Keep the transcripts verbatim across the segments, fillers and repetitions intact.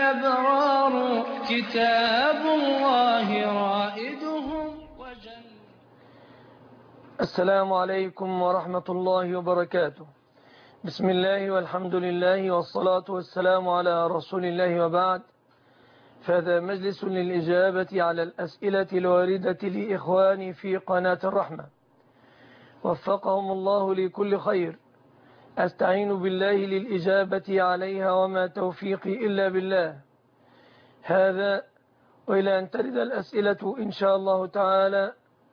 الأبرار كتاب الله رائدهم وجل. السلام عليكم ورحمة الله وبركاته. بسم الله والحمد لله والصلاة والسلام على رسول الله وبعد. فهذا مجلس للإجابة على الأسئلة الواردة لإخواني في قناة الرحمة، وفقهم الله لكل خير. أستعين بالله للإجابة عليها وما توفيقي إلا بالله. هذا وإلى أن ترد الأسئلة إن شاء الله تعالى.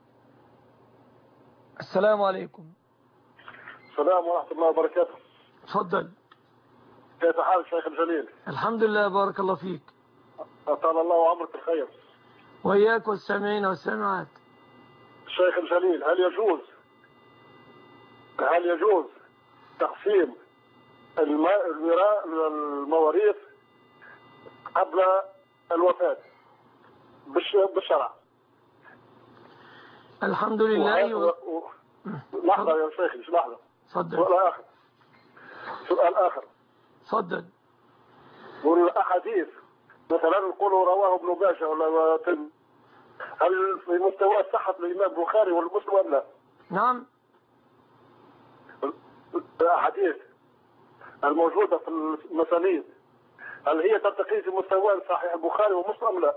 السلام عليكم. السلام ورحمة الله وبركاته. تفضل. كيف حالك شيخ الجليل؟ الحمد لله، بارك الله فيك. أطال الله عمرك الخير. وإياك والسامعين والسامعات. شيخ الجليل، هل يجوز هل يجوز تقسيم المواريث قبل الوفاة بالشرع؟ الحمد لله. و... و... لحظة يا شيخ، مش لحظة. تفضل. سؤال آخر سؤال آخر تفضل. والأحاديث مثلا نقولوا رواه ابن باشا ولا تم، هل في مستوى صحة الإمام البخاري والمسلم ولا لا؟ نعم. الأحاديث الموجودة في المسانيد هل هي ترتقي في مستوى صحيح البخاري ومسلم لا؟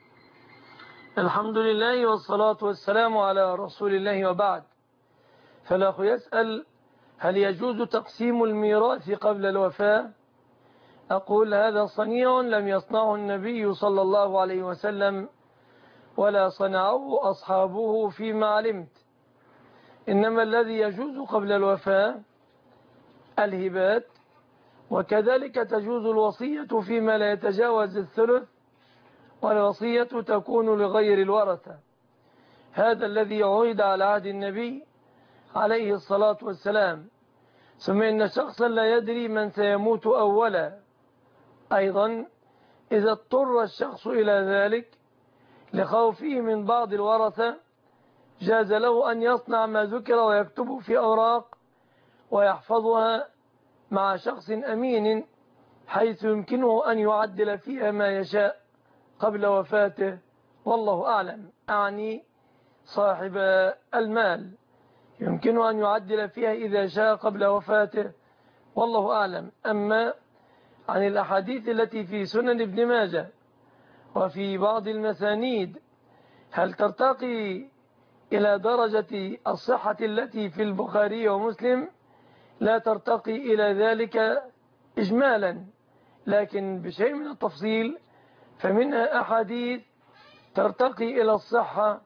الحمد لله والصلاة والسلام على رسول الله وبعد. فالأخ يسأل: هل يجوز تقسيم الميراث قبل الوفاة؟ أقول: هذا صنيع لم يصنعه النبي صلى الله عليه وسلم ولا صنعه أصحابه فيما علمت. إنما الذي يجوز قبل الوفاة الهبات، وكذلك تجوز الوصية فيما لا يتجاوز الثلث، والوصية تكون لغير الورثة. هذا الذي عهد على عهد النبي عليه الصلاة والسلام. ثم إن شخصا لا يدري من سيموت أولا. أيضا إذا اضطر الشخص إلى ذلك لخوفه من بعض الورثة، جاز له أن يصنع ما ذكر ويكتبه في أوراق ويحفظها مع شخص أمين، حيث يمكنه أن يعدل فيها ما يشاء قبل وفاته. والله أعلم. أعني صاحب المال يمكنه أن يعدل فيها إذا شاء قبل وفاته، والله أعلم. أما عن الأحاديث التي في سنن ابن ماجه وفي بعض المسانيد، هل ترتقي إلى درجة الصحة التي في البخاري ومسلم؟ لا ترتقي إلى ذلك إجمالا، لكن بشيء من التفصيل. فمنها أحاديث ترتقي إلى الصحة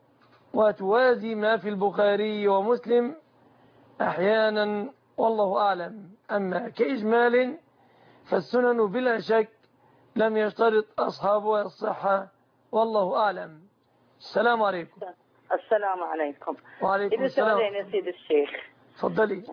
وتوازي ما في البخاري ومسلم أحيانا، والله أعلم. أما كإجمال فالسنن بلا شك لم يشترط أصحابها الصحة، والله أعلم. السلام عليكم. السلام عليكم. وعليكم السلام. يا سيد الشيخ. تفضلي.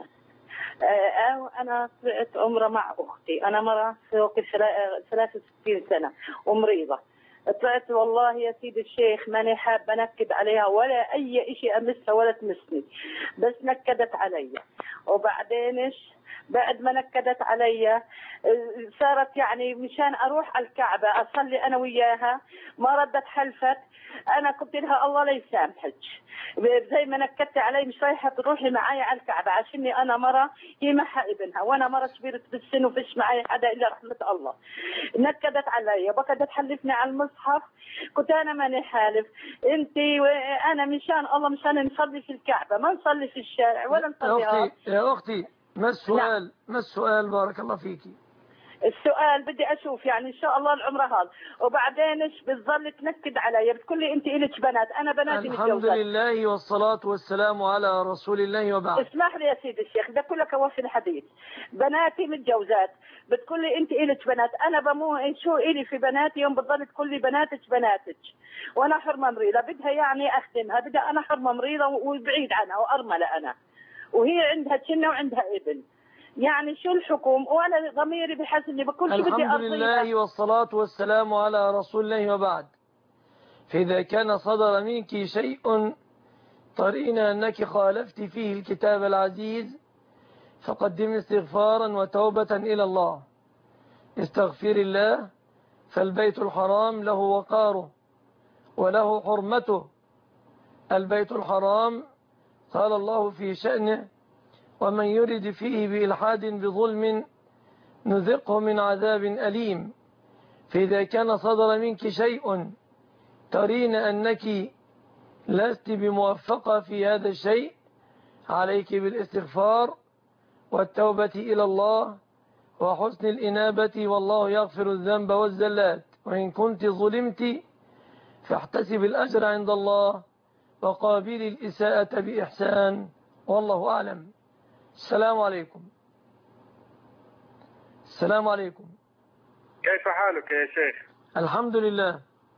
أنا طلعت عمرة مع أختي، أنا مرة فوق ثلاثة وستين سنة ومريضة. طلعت والله يا سيد الشيخ ماني حابة نكد عليها ولا أي شيء أمسها ولا تمسني، بس نكدت علي. وبعدين بعد ما نكدت علي صارت يعني مشان أروح على الكعبة أصلي أنا وياها، ما ردت حلفت. أنا قلت لها الله لا يسامحك، زي ما نكدت علي مش رايحة تروحي معي على الكعبة عشاني أنا مرة هي معها ابنها وأنا مرة كبيرة بالسن وفيش معي حدا إلا رحمة الله. نكدت علي وبكدت تحلفني على المصحف. كنت أنا ماني حالف، أنت وأنا مشان الله مشان نصلي في الكعبة، ما نصلي في الشارع ولا نصلي. يا أختي يا أختي ما السؤال؟ نعم. ما السؤال؟ بارك الله فيكي. السؤال بدي أشوف يعني إن شاء الله العمرة هذا، وبعدين إيش بتظل تنكد علي بتقول لي أنت إلك بنات، أنا بناتي متجوزات. الحمد لله والصلاة والسلام على رسول الله وبعد. اسمح لي يا سيدي الشيخ، ده كله كوافي الحديث. بناتي متجوزات، بتقول لي أنت إلك بنات، أنا بمو شو إلي في بناتي يوم بتظل تقول لي بناتك بناتك، وأنا حرمة مريضة بدها يعني أخدمها، بدها أنا حرمة مريضة وبعيد عنها وأرملة أنا، وهي عندها تشنة وعندها ابن. يعني شو الحكم؟ وانا ضميري بحسني بكل شيء بدي ارضيها. الحمد لله والصلاة والسلام على رسول الله وبعد. فإذا كان صدر منك شيء ترين أنك خالفت فيه الكتاب العزيز، فقدم استغفارا وتوبة إلى الله. استغفر الله فالبيت الحرام له وقاره وله حرمته. البيت الحرام قال الله في شأنه: ومن يرد فيه بإلحاد بظلم نذقه من عذاب أليم. فإذا كان صدر منك شيء ترين أنك لست بموفقة في هذا الشيء، عليك بالاستغفار والتوبة إلى الله وحسن الإنابة، والله يغفر الذنب والزلات. وإن كنت ظلمت فاحتسب الأجر عند الله وقابل الإساءة بإحسان، والله أعلم. السلام عليكم. السلام عليكم. كيف حالك يا شيخ؟ الحمد لله.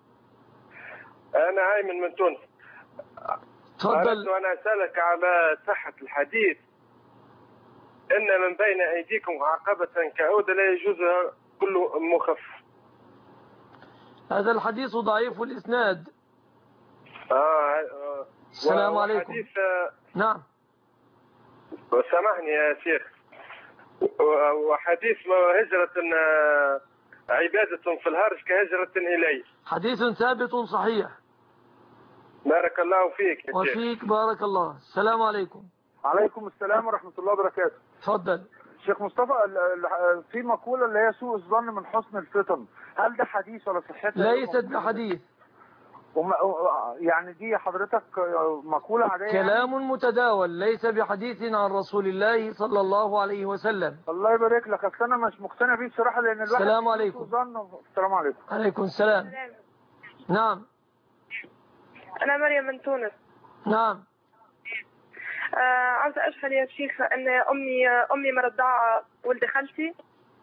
أنا أيمن من تونس. تفضل. أردت أن أسألك على صحة الحديث: إن من بين أيديكم عقبة كعودة لا يجوزها كل مخفف. هذا الحديث ضعيف الإسناد. آه آه السلام عليكم. وحديث نعم. سامحني يا شيخ. وحديث هجرة عبادة في الهرج كهجرة إليه. حديث ثابت صحيح. بارك الله فيك يا شيخ. وفيك بارك الله. السلام عليكم. عليكم السلام ورحمة الله وبركاته. تفضل. شيخ مصطفى، في مقولة اللي هي سوء الظن من حسن الفطن، هل ده حديث ولا صحتها؟ ليست بحديث. وما يعني دي حضرتك مقولة عادية؟ كلام يعني؟ متداول، ليس بحديث عن رسول الله صلى الله عليه وسلم. الله يبارك لك. اصل انا مش مقتنع بيه بصراحة، لان الواحد السلام عليكم. سوء ظن. السلام عليكم. عليكم السلام. نعم. أنا مريم من تونس. نعم. آه عاوزة أشهد يا شيخ أن أمي أمي مرضعة ولد خالتي،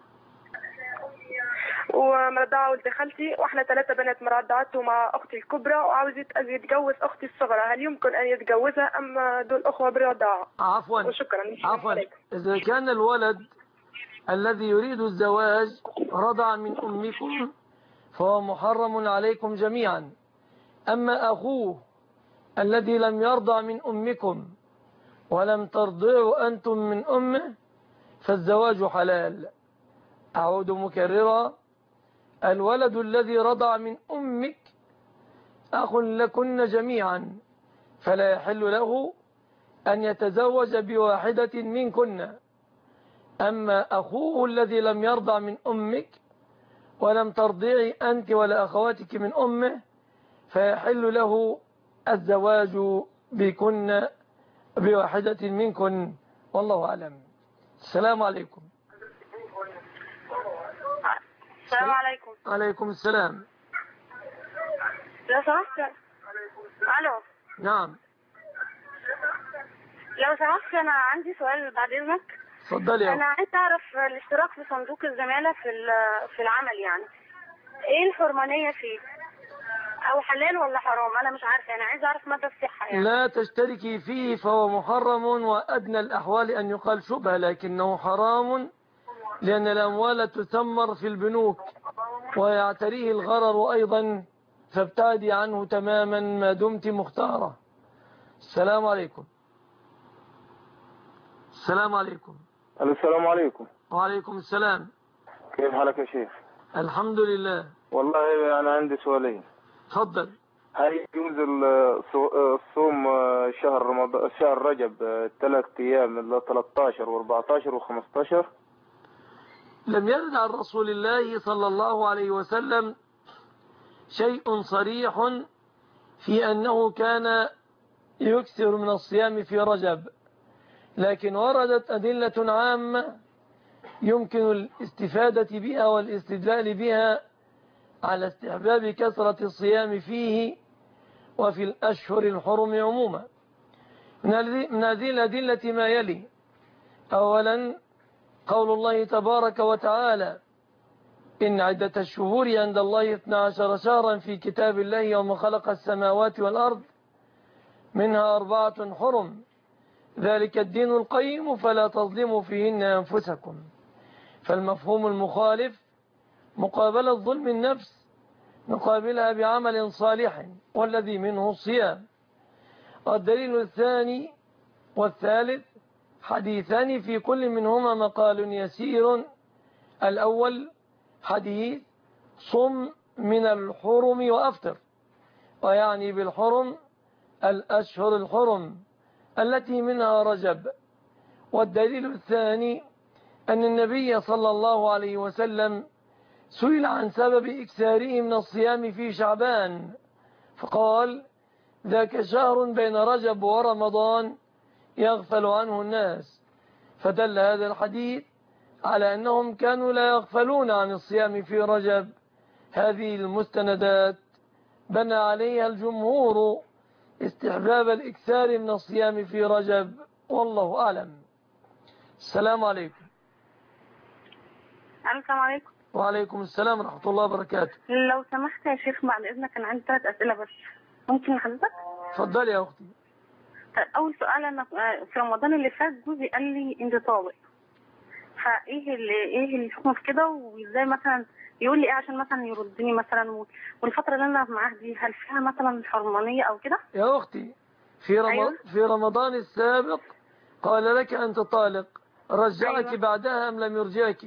ومرضعة ولد خالتي، وإحنا ثلاثة بنات مرضعته مع أختي الكبرى، وعاوزة أن يتجوز أختي الصغرى. هل يمكن أن يتجوزها أم دول أخوة بالرضاعة؟ عفوا. وشكرا. عفوا. إذا كان الولد الذي يريد الزواج رضع من أمكم فهو محرم عليكم جميعا. أما أخوه الذي لم يرضع من أمكم ولم ترضعوا أنتم من أمه فالزواج حلال. أعود مكررا: الولد الذي رضع من أمك أخ لكن جميعا، فلا يحل له أن يتزوج بواحدة منكن. أما أخوه الذي لم يرضع من أمك ولم ترضعي أنت ولا أخواتك من أمه فيحل له الزواج بكن بواحدة منكن، والله أعلم. السلام عليكم. السلام عليكم. عليكم السلام. لو سمحت. ألو. نعم. لو سمحت أنا عندي سؤال بعد إذنك. اتفضلي. أنا عايز أعرف الاشتراك في صندوق الزمالة في في العمل، يعني إيه الحرمانية فيه؟ أو حلال ولا حرام؟ أنا مش عارفة، أنا عايز أعرف مدى الصحة يعني. لا تشتركي فيه، فهو محرم، وأدنى الأحوال أن يقال شبهة، لكنه حرام لأن الأموال تثمر في البنوك ويعتريه الغرر أيضا، فابتعدي عنه تماما ما دمت مختارة. السلام عليكم. السلام عليكم. السلام عليكم. وعليكم السلام. كيف حالك يا شيخ؟ الحمد لله. والله أنا عندي سؤالين. تفضل. هل يجوز الصوم شهر رمضان شهر رجب ثلاث أيام اللي ثلاثة عشر وأربعة عشر وخمسة عشر؟ لم يرد عن رسول الله صلى الله عليه وسلم شيء صريح في أنه كان يكثر من الصيام في رجب، لكن وردت أدلة عامة يمكن الاستفادة بها والاستدلال بها على استحباب كثرة الصيام فيه وفي الأشهر الحرم عموما. من هذه الأدلة ما يلي: أولا قول الله تبارك وتعالى: إن عدة الشهور عند الله اثنا عشر شهرا في كتاب الله يوم خلق السماوات والأرض منها أربعة حرم ذلك الدين القيم فلا تظلموا فيهن أنفسكم. فالمفهوم المخالف مقابلة ظلم النفس نقابلها بعمل صالح والذي منه الصيام. والدليل الثاني والثالث حديثان في كل منهما مقال يسير. الأول حديث صم من الحرم وأفطر، ويعني بالحرم الأشهر الحرم التي منها رجب. والدليل الثاني أن النبي صلى الله عليه وسلم سئل عن سبب إكثاره من الصيام في شعبان فقال: ذاك شهر بين رجب ورمضان يغفل عنه الناس. فدل هذا الحديث على أنهم كانوا لا يغفلون عن الصيام في رجب. هذه المستندات بنى عليها الجمهور استحباب الإكثار من الصيام في رجب، والله أعلم. السلام عليكم. السلام عليكم. وعليكم السلام ورحمة الله وبركاته. لو سمحت يا شيخ بعد إذنك أنا عندي ثلاث أسئلة بس، ممكن لحضرتك؟ اتفضلي يا أختي. أول سؤال، أنا في رمضان اللي فات جوزي قال لي أنت طالق، فإيه اللي إيه الحكم في كده، وإزاي مثلا يقول لي إيه عشان مثلا يردني مثلا، والفترة اللي أنا معاه دي هل فيها مثلا حرمانية أو كده؟ يا أختي في رم... أيوة. في رمضان السابق قال لك أنت طالق، رجعك أيوة. بعدها أم لم يرجعك؟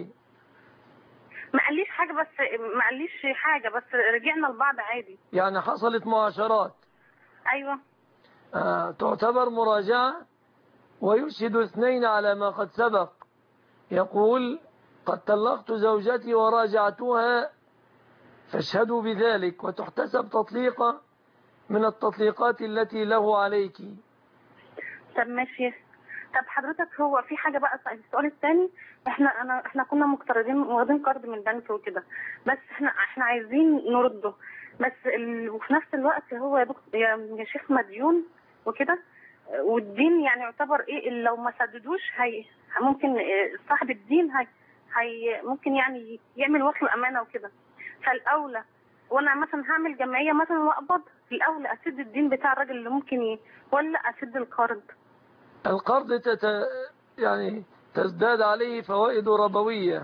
ما قاليش حاجة، بس ما قاليش حاجة بس رجعنا لبعض عادي. يعني حصلت معاشرات. أيوة. آه تعتبر مراجعة، ويشهد اثنين على ما قد سبق. يقول: قد طلقت زوجتي وراجعتها فاشهدوا بذلك، وتحتسب تطليقة من التطليقات التي له عليك. طب ماشي. طب حضرتك هو في حاجة بقى، السؤال الثاني، احنا انا احنا كنا مقترضين واخدين قرض من البنك وكده، بس احنا احنا عايزين نرده، بس ال... وفي نفس الوقت هو يا دكتور يا, يا شيخ مديون وكده، والدين يعني يعتبر ايه، لو ما سددوش هي ممكن صاحب الدين هي, هي ممكن يعني يعمل وصل امانه وكده. فالاولى وانا مثلا هعمل جمعيه مثلا واقبض، الاولى اسد الدين بتاع الراجل اللي ممكن ي... ولا اسد القرض؟ القرض تت... يعني تزداد عليه فوائد ربوية،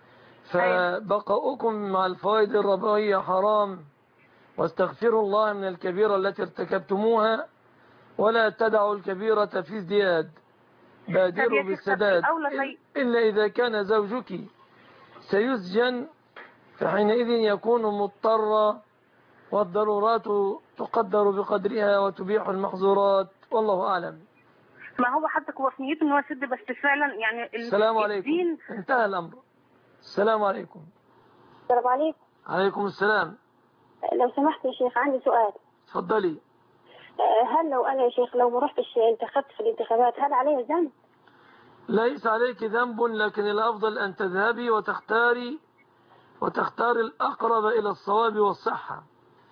فبقاؤكم مع الفوائد الربوية حرام، واستغفروا الله من الكبيرة التي ارتكبتموها، ولا تدعوا الكبيرة في ازدياد، بادروا بالسداد، إلا إذا كان زوجك سيسجن فحينئذ يكون مضطرا، والضرورات تقدر بقدرها وتبيح المحظورات، والله أعلم. ما هو حتى هو في نيته ان هو يسد، بس فعلا يعني السلام عليكم. الدين... انتهى الأمر. السلام عليكم. السلام عليكم. عليكم السلام. لو سمحت يا شيخ عندي سؤال. تفضلي. هل لو أنا يا شيخ لو ما رحتش انتخبت في الانتخابات هل علي ذنب؟ ليس عليك ذنب، لكن الأفضل أن تذهبي وتختاري وتختار الأقرب إلى الصواب والصحة.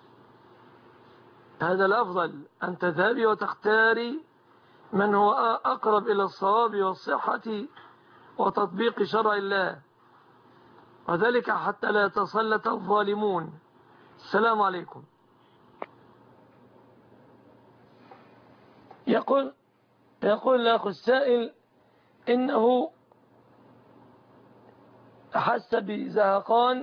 هذا الأفضل، أن تذهبي وتختاري من هو أقرب إلى الصواب والصحة وتطبيق شرع الله، وذلك حتى لا يتسلط الظالمون. السلام عليكم. يقول يقول الأخ السائل إنه أحس بزهقان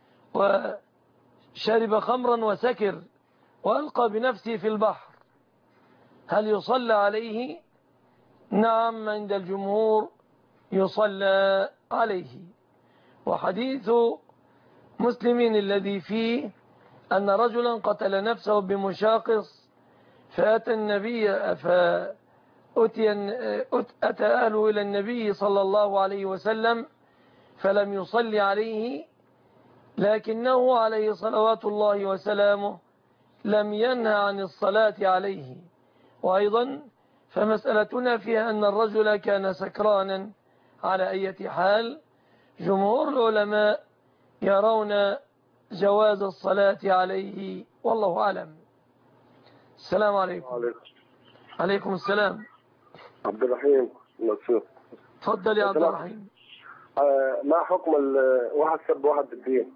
وشرب خمرا وسكر وألقى بنفسه في البحر، هل يصلى عليه؟ نعم، عند الجمهور يصلى عليه. وحديث مسلم الذي فيه أن رجلا قتل نفسه بمشاقص فأتى النبي فأتي أتى أهله إلى النبي صلى الله عليه وسلم فلم يصلي عليه، لكنه عليه صلوات الله وسلامه لم ينهى عن الصلاة عليه. وأيضا فمسألتنا فيها أن الرجل كان سكرانا. على أي حال جمهور العلماء يرون جواز الصلاة عليه، والله أعلم. السلام عليكم. عليكم. عليكم السلام. عبد الرحيم منصور. تفضل يا عبد الرحيم. آه ما حكم واحد سب واحد بالدين؟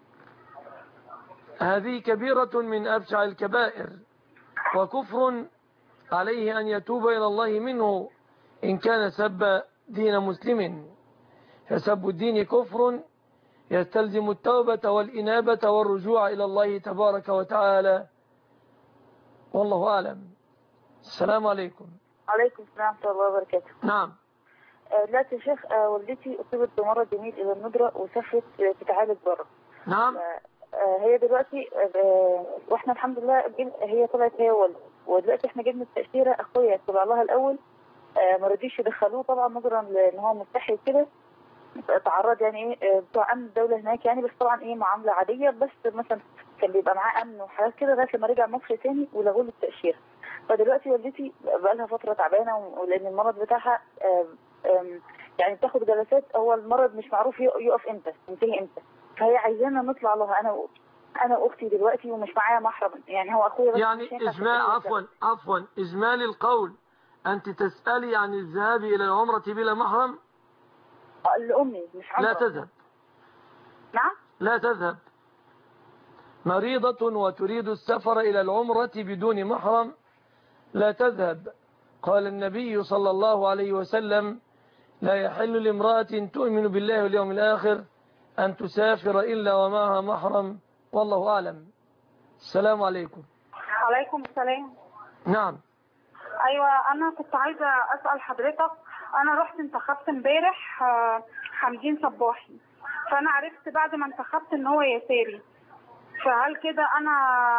هذه كبيرة من أبشع الكبائر وكفر، عليه أن يتوب إلى الله منه إن كان سب دين مسلم، فسب الدين كفر يستلزم التوبة والإنابة والرجوع إلى الله تبارك وتعالى، والله أعلم. السلام عليكم. عليكم السلام ورحمة الله وبركاته. نعم. دلوقتي يا شيخ والدتي أصيبت بمرض يميل إلى الندرة وسافرت تتعالج بره، نعم. هي دلوقتي واحنا الحمد لله هي طلعت هي ولد، ودلوقتي احنا جبنا التأشيرة، اخويا طلع لها الاول ما رضيش يدخلوه طبعا نظرا لان هو مستحي وكده، تعرض يعني ايه بتوع امن الدوله هناك يعني، بس طبعا ايه معامله عاديه، بس مثلا كان بيبقى معاه امن وحاجات كده لغايه لما رجع مصر تاني ولغوا له التاشيره. فدلوقتي والدتي بقى لها فتره تعبانه، ولان المرض بتاعها يعني بتاخد جلسات، هو المرض مش معروف يقف امتى ينتهي امتى، فهي عايزانا نطلع لها انا انا واختي دلوقتي ومش معايا محرم، يعني هو اخويا بس يعني اجمال عفوا عفوا اجمالي القول انت تسالي عن الذهاب الى العمره بلا محرم؟ لامي مش عمره. لا تذهب. نعم لا تذهب. مريضة وتريد السفر إلى العمرة بدون محرم لا تذهب. قال النبي صلى الله عليه وسلم: لا يحل لامرأة تؤمن بالله واليوم الآخر أن تسافر إلا ومعها محرم، والله أعلم. السلام عليكم. عليكم السلام. نعم. أيوة، أنا كنت عايزة أسأل حضرتك، أنا رحت انتخبت امبارح حمدين صباحي، فأنا عرفت بعد ما انتخبت إن هو يساري، فهل كده أنا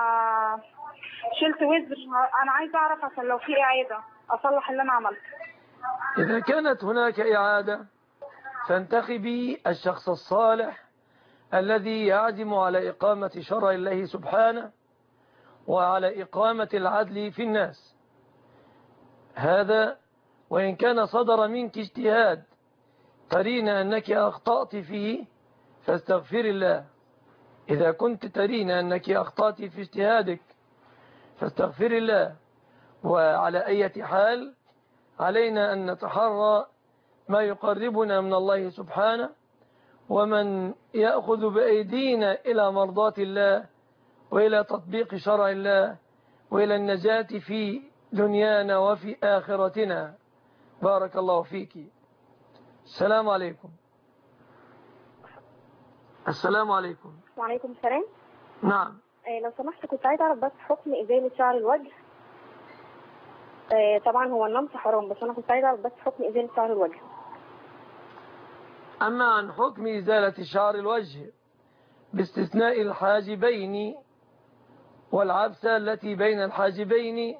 شلت وزر؟ أنا عايزة أعرف عشان لو في إعادة أصلح اللي أنا عملته. إذا كانت هناك إعادة فانتخبي الشخص الصالح الذي يعزم على إقامة شرع الله سبحانه وعلى إقامة العدل في الناس. هذا وإن كان صدر منك اجتهاد ترين أنك أخطأت فيه فاستغفر الله. إذا كنت ترين أنك أخطأت في اجتهادك فاستغفر الله. وعلى أي حال علينا أن نتحرى ما يقربنا من الله سبحانه، ومن يأخذ بأيدينا إلى مرضاة الله وإلى تطبيق شرع الله وإلى النجاة في دنيانا وفي آخرتنا. بارك الله فيك. السلام عليكم. السلام عليكم. وعليكم السلام. نعم. آه لو سمحت كنت عايزة أعرف بس حكم إزالة شعر الوجه. آه طبعا هو النمط حرام، بس أنا كنت عايزة أعرف بس حكم إزالة شعر الوجه. أما عن حكم إزالة شعر الوجه باستثناء الحاجبين والعبسة التي بين الحاجبين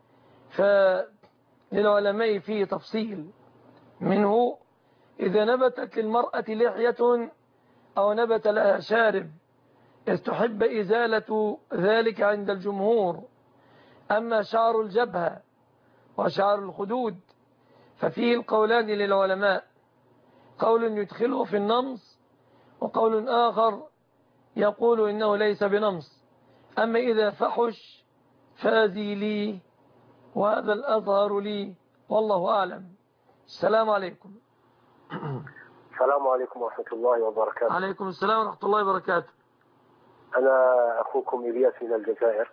فللعلماء فيه تفصيل، منه إذا نبتت للمرأة لحية أو نبت لها شارب يستحب إزالة ذلك عند الجمهور. أما شعر الجبهة وشعر الخدود ففيه القولان للعلماء، قول يدخله في النمص وقول آخر يقول إنه ليس بنمص. أما إذا فحش فازيلي، وهذا الأظهر لي والله أعلم. السلام عليكم. السلام عليكم ورحمة الله وبركاته. عليكم السلام ورحمة الله وبركاته. أنا أخوكم إلياس من الجزائر.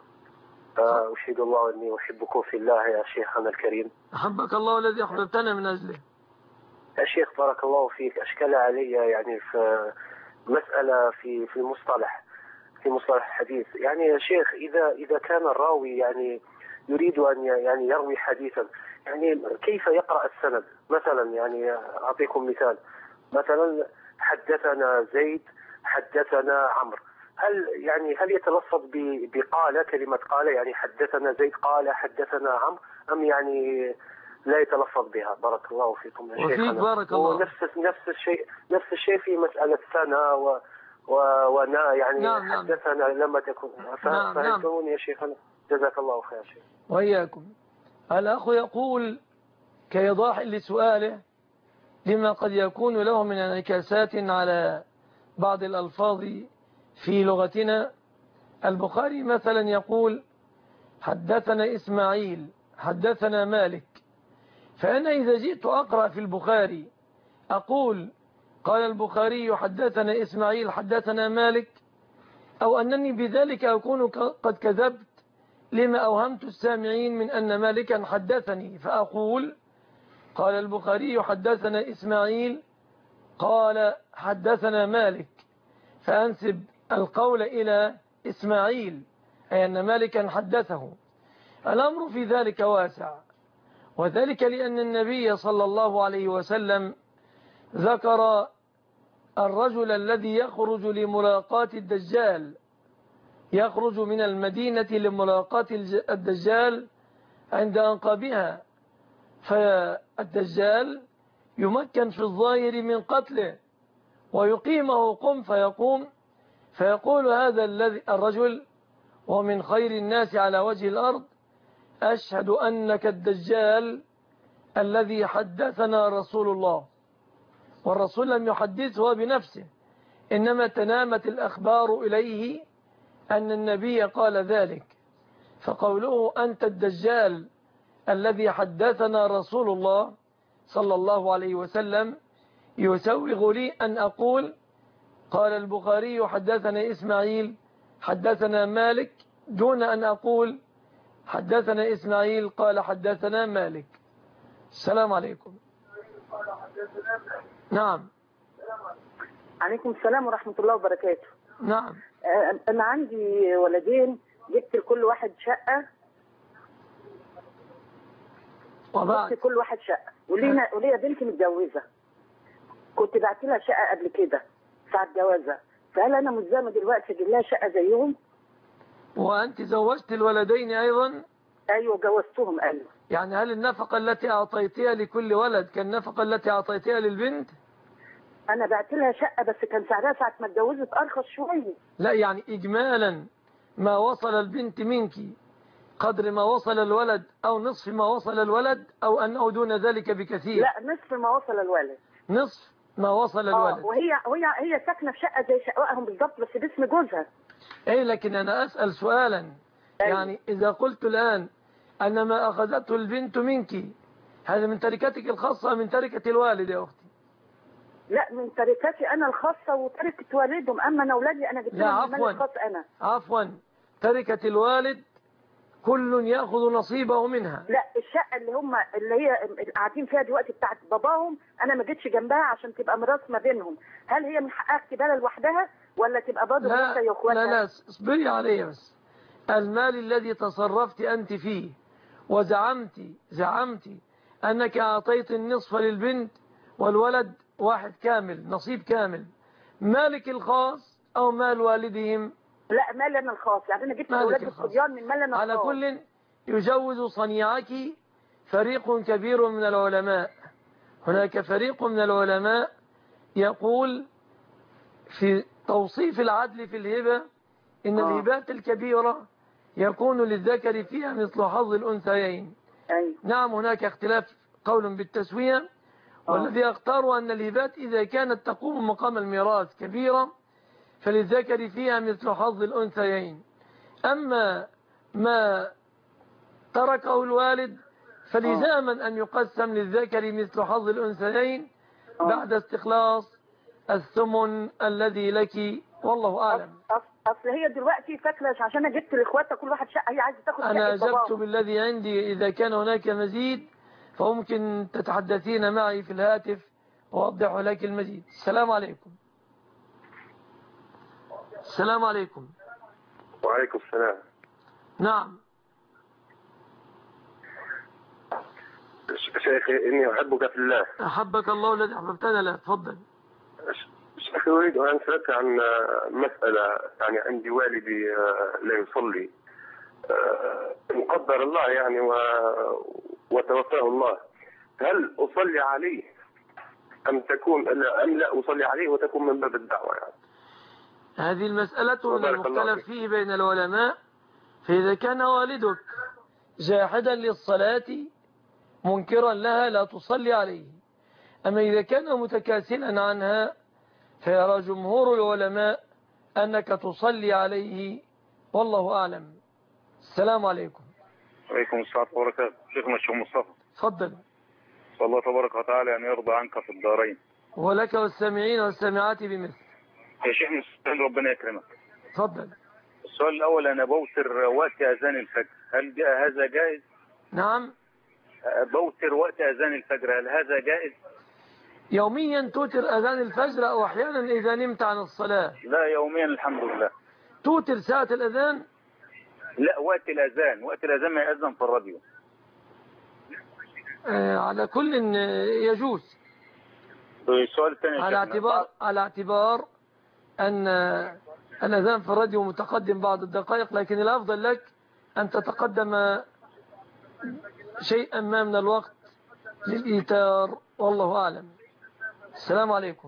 أشهد الله أني أحبكم في الله يا شيخنا الكريم. أحبك الله الذي أحببتنا من أجله. يا شيخ بارك الله فيك، أشكل علي يعني في مسألة في في المصطلح في مصطلح الحديث. يعني يا شيخ إذا إذا كان الراوي يعني يريد أن يعني يروي حديثا، يعني كيف يقرأ السند؟ مثلا يعني أعطيكم مثال، مثلا حدثنا زيد حدثنا عمرو، هل يعني هل يتلفظ بقال كلمة قال، يعني حدثنا زيد قال حدثنا عمرو، أم يعني لا يتلفظ بها؟ بارك الله فيكم يا شيخنا. بارك الله. ونفس نفس الشيء نفس الشيء في مسألة ثنا و ونا يعني نعم حدثنا نعم. لما تكون فهمتوني نعم. يا شيخنا جزاك الله خير شيخ. وإياكم. الأخ يقول كإيضاح لسؤاله لما قد يكون له من انعكاسات على بعض الألفاظ في لغتنا. البخاري مثلا يقول حدثنا إسماعيل حدثنا مالك، فأنا إذا جئت أقرأ في البخاري أقول قال البخاري حدثنا إسماعيل حدثنا مالك، أو أنني بذلك أكون قد كذبت لما أوهمت السامعين من أن مالكا حدثني، فأقول قال البخاري حدثنا إسماعيل قال حدثنا مالك، فأنسب القول إلى إسماعيل أي أن مالكا حدثه. الأمر في ذلك واسع، وذلك لأن النبي صلى الله عليه وسلم ذكر الرجل الذي يخرج لملاقاة الدجال، يخرج من المدينة لملاقاة الدجال عند أنقابها، فالدجال يمكن في الظاهر من قتله ويقيمه قم فيقوم، فيقول هذا الذي الرجل ومن خير الناس على وجه الأرض: أشهد أنك الدجال الذي حدثنا رسول الله. والرسول لم يحدثه بنفسه، إنما تنامت الأخبار إليه أن النبي قال ذلك، فقوله أنت الدجال الذي حدثنا رسول الله صلى الله عليه وسلم يسوغ لي أن أقول قال البخاري حدثنا إسماعيل حدثنا مالك، دون أن أقول حدثنا إسماعيل قال حدثنا مالك. السلام عليكم. نعم. عليكم السلام ورحمة الله وبركاته. نعم. أنا عندي ولدين، جبت لكل واحد شقة، وبعد جبت كل واحد شقة، ولينا وليا بنتي متجوزة، كنت بعت لها شقة قبل كده ساعة جوازها، فهل أنا ملزمة دلوقتي أجيب لها شقة زيهم؟ وأنت زوجت الولدين أيضا؟ أيوة جوزتهم. أيوة. يعني هل النفقة التي أعطيتها لكل ولد كالنفقة التي أعطيتها للبنت؟ أنا بعت لها شقة بس كان سعرها ساعة ما اتجوزت أرخص شوية. لا، يعني إجمالا ما وصل البنت منك قدر ما وصل الولد، أو نصف ما وصل الولد، أو أنه دون ذلك بكثير؟ لا، نصف ما وصل الولد. نصف ما وصل الولد. آه، وهي وهي هي ساكنة في شقة زي شققهم بالظبط بس باسم جوزها. أي، لكن أنا أسأل سؤالا. أيوة. يعني إذا قلت الآن أن ما أخذته البنت منك هذا من تركتك الخاصة من تركة الوالد يا أختي؟ لا، من تركتي أنا الخاصة وتركة والدهم، أما أنا أولادي أنا جبت لهم المال الخاص أنا. عفوا، تركة الوالد كل يأخذ نصيبه منها. لا، الشقة اللي هم اللي هي قاعدين فيها دلوقتي بتاعت باباهم أنا ما جيتش جنبها عشان تبقى ميراث ما بينهم، هل هي من حقها اكتبها لها لوحدها ولا تبقى برضه لا يا اخواتها؟ لا لا، اصبري عليا بس. المال الذي تصرفت أنت فيه وزعمت زعمت أنك أعطيت النصف للبنت والولد واحد كامل، نصيب كامل، مالك الخاص أو مال والدهم؟ لا، مال أنا الخاص، يعني أنا جبت أولاد الصبيان من مال أنا على الخاص. كل يجوز صنيعك فريق كبير من العلماء. هناك فريق من العلماء يقول في توصيف العدل في الهبة إن آه. الهبات الكبيرة يكون للذكر فيها مثل حظ الأنثيين. أي. نعم، هناك اختلاف قول بالتسوية، والذي أختار أن الهبات إذا كانت تقوم مقام الميراث كبيرة فللذكر فيها مثل حظ الأنثيين. أما ما تركه الوالد فلزاما أن يقسم للذكر مثل حظ الأنثيين بعد استخلاص الثمن الذي لك، والله أعلم. أصل هي دلوقتي فاكرة عشان أنا جبت لإخواتها كل واحد شقة هي عايزة تاخد شقة. أنا أجبت بالذي عندي، إذا كان هناك مزيد فممكن تتحدثين معي في الهاتف وأوضح لك المزيد. السلام عليكم. السلام عليكم. وعليكم السلام. نعم. شيخي إني أحبك في الله. أحبك الله الذي أحببتنا له. تفضل. شيخي أريد أن أسألك عن مسألة، يعني عندي والدي لا يصلي، مقدر الله يعني وتوفاه الله، هل أصلي عليه أم تكون أم لا أصلي عليه وتكون من باب الدعوة يعني؟ هذه المسألة من المختلف فيه بين العلماء، فإذا كان والدك جاحدا للصلاة منكرا لها لا تصلي عليه، أما إذا كان متكاسلا عنها فيرى جمهور العلماء أنك تصلي عليه، والله أعلم. السلام عليكم. وعليكم السلام وبركاته. شيخنا الشيخ مصطفى. تفضل. صلى الله تبارك وتعالى أن يرضى عنك في الدارين. ولك والسامعين والسامعات بمثل. يا شيخ مصطفى ربنا يكرمك. تفضل. السؤال الأول، أنا بوتر وقت أذان الفجر، هل هذا جائز؟ نعم. بوتر وقت أذان الفجر، هل هذا جائز؟ يوميا توتر أذان الفجر أو أحيانا إذا نمت عن الصلاة؟ لا، يوميا الحمد لله. توتر ساعة الأذان؟ لا، وقت الأذان، وقت الأذان ما يأذن في الراديو. آه على كل يجوز. السؤال الثاني على اعتبار على اعتبار أن الأذان في الراديو متقدم بعض الدقائق، لكن الأفضل لك أن تتقدم شيئا ما من الوقت للإيتار، والله أعلم. السلام عليكم.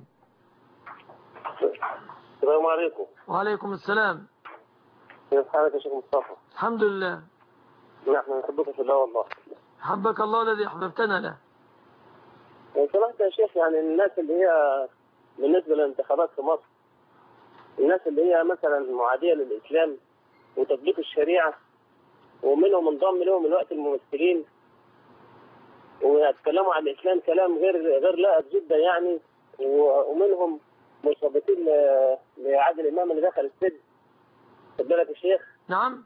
السلام عليكم. وعليكم السلام. كيف حالك يا شيخ مصطفى؟ الحمد لله. نحن نحبك في الله والله. حبك الله الذي أحببتنا له. لو سمحت يا شيخ، يعني الناس اللي هي بالنسبة للانتخابات في مصر، الناس اللي هي مثلا معادية للإسلام وتطبيق الشريعة، ومنهم انضم لهم الوقت الممثلين ويتكلموا عن الإسلام كلام غير غير لائق جدا يعني، ومنهم مرتبطين لعادل إمام اللي دخل السجن. خد بالك يا شيخ؟ نعم.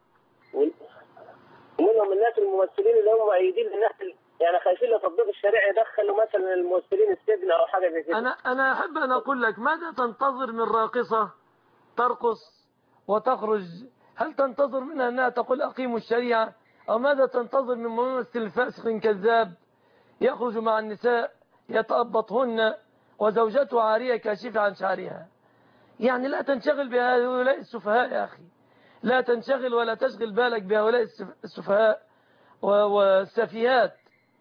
ومنهم الناس الممثلين اللي هم مؤيدين للناس يعني خايفين لتطبيق الشريعة يدخلوا مثلا الممثلين السجن أو حاجة زي كده. أنا أنا أحب أن أقول لك، ماذا تنتظر من راقصة ترقص وتخرج؟ هل تنتظر منها أنها تقول أقيموا الشريعة؟ أو ماذا تنتظر من ممثل فاسق كذاب يخرج مع النساء يتأبطهن وزوجته عارية كاشفة عن شعرها؟ يعني لا تنشغل بهؤلاء السفهاء يا أخي، لا تنشغل ولا تشغل بالك بهؤلاء السفهاء والسفيهات.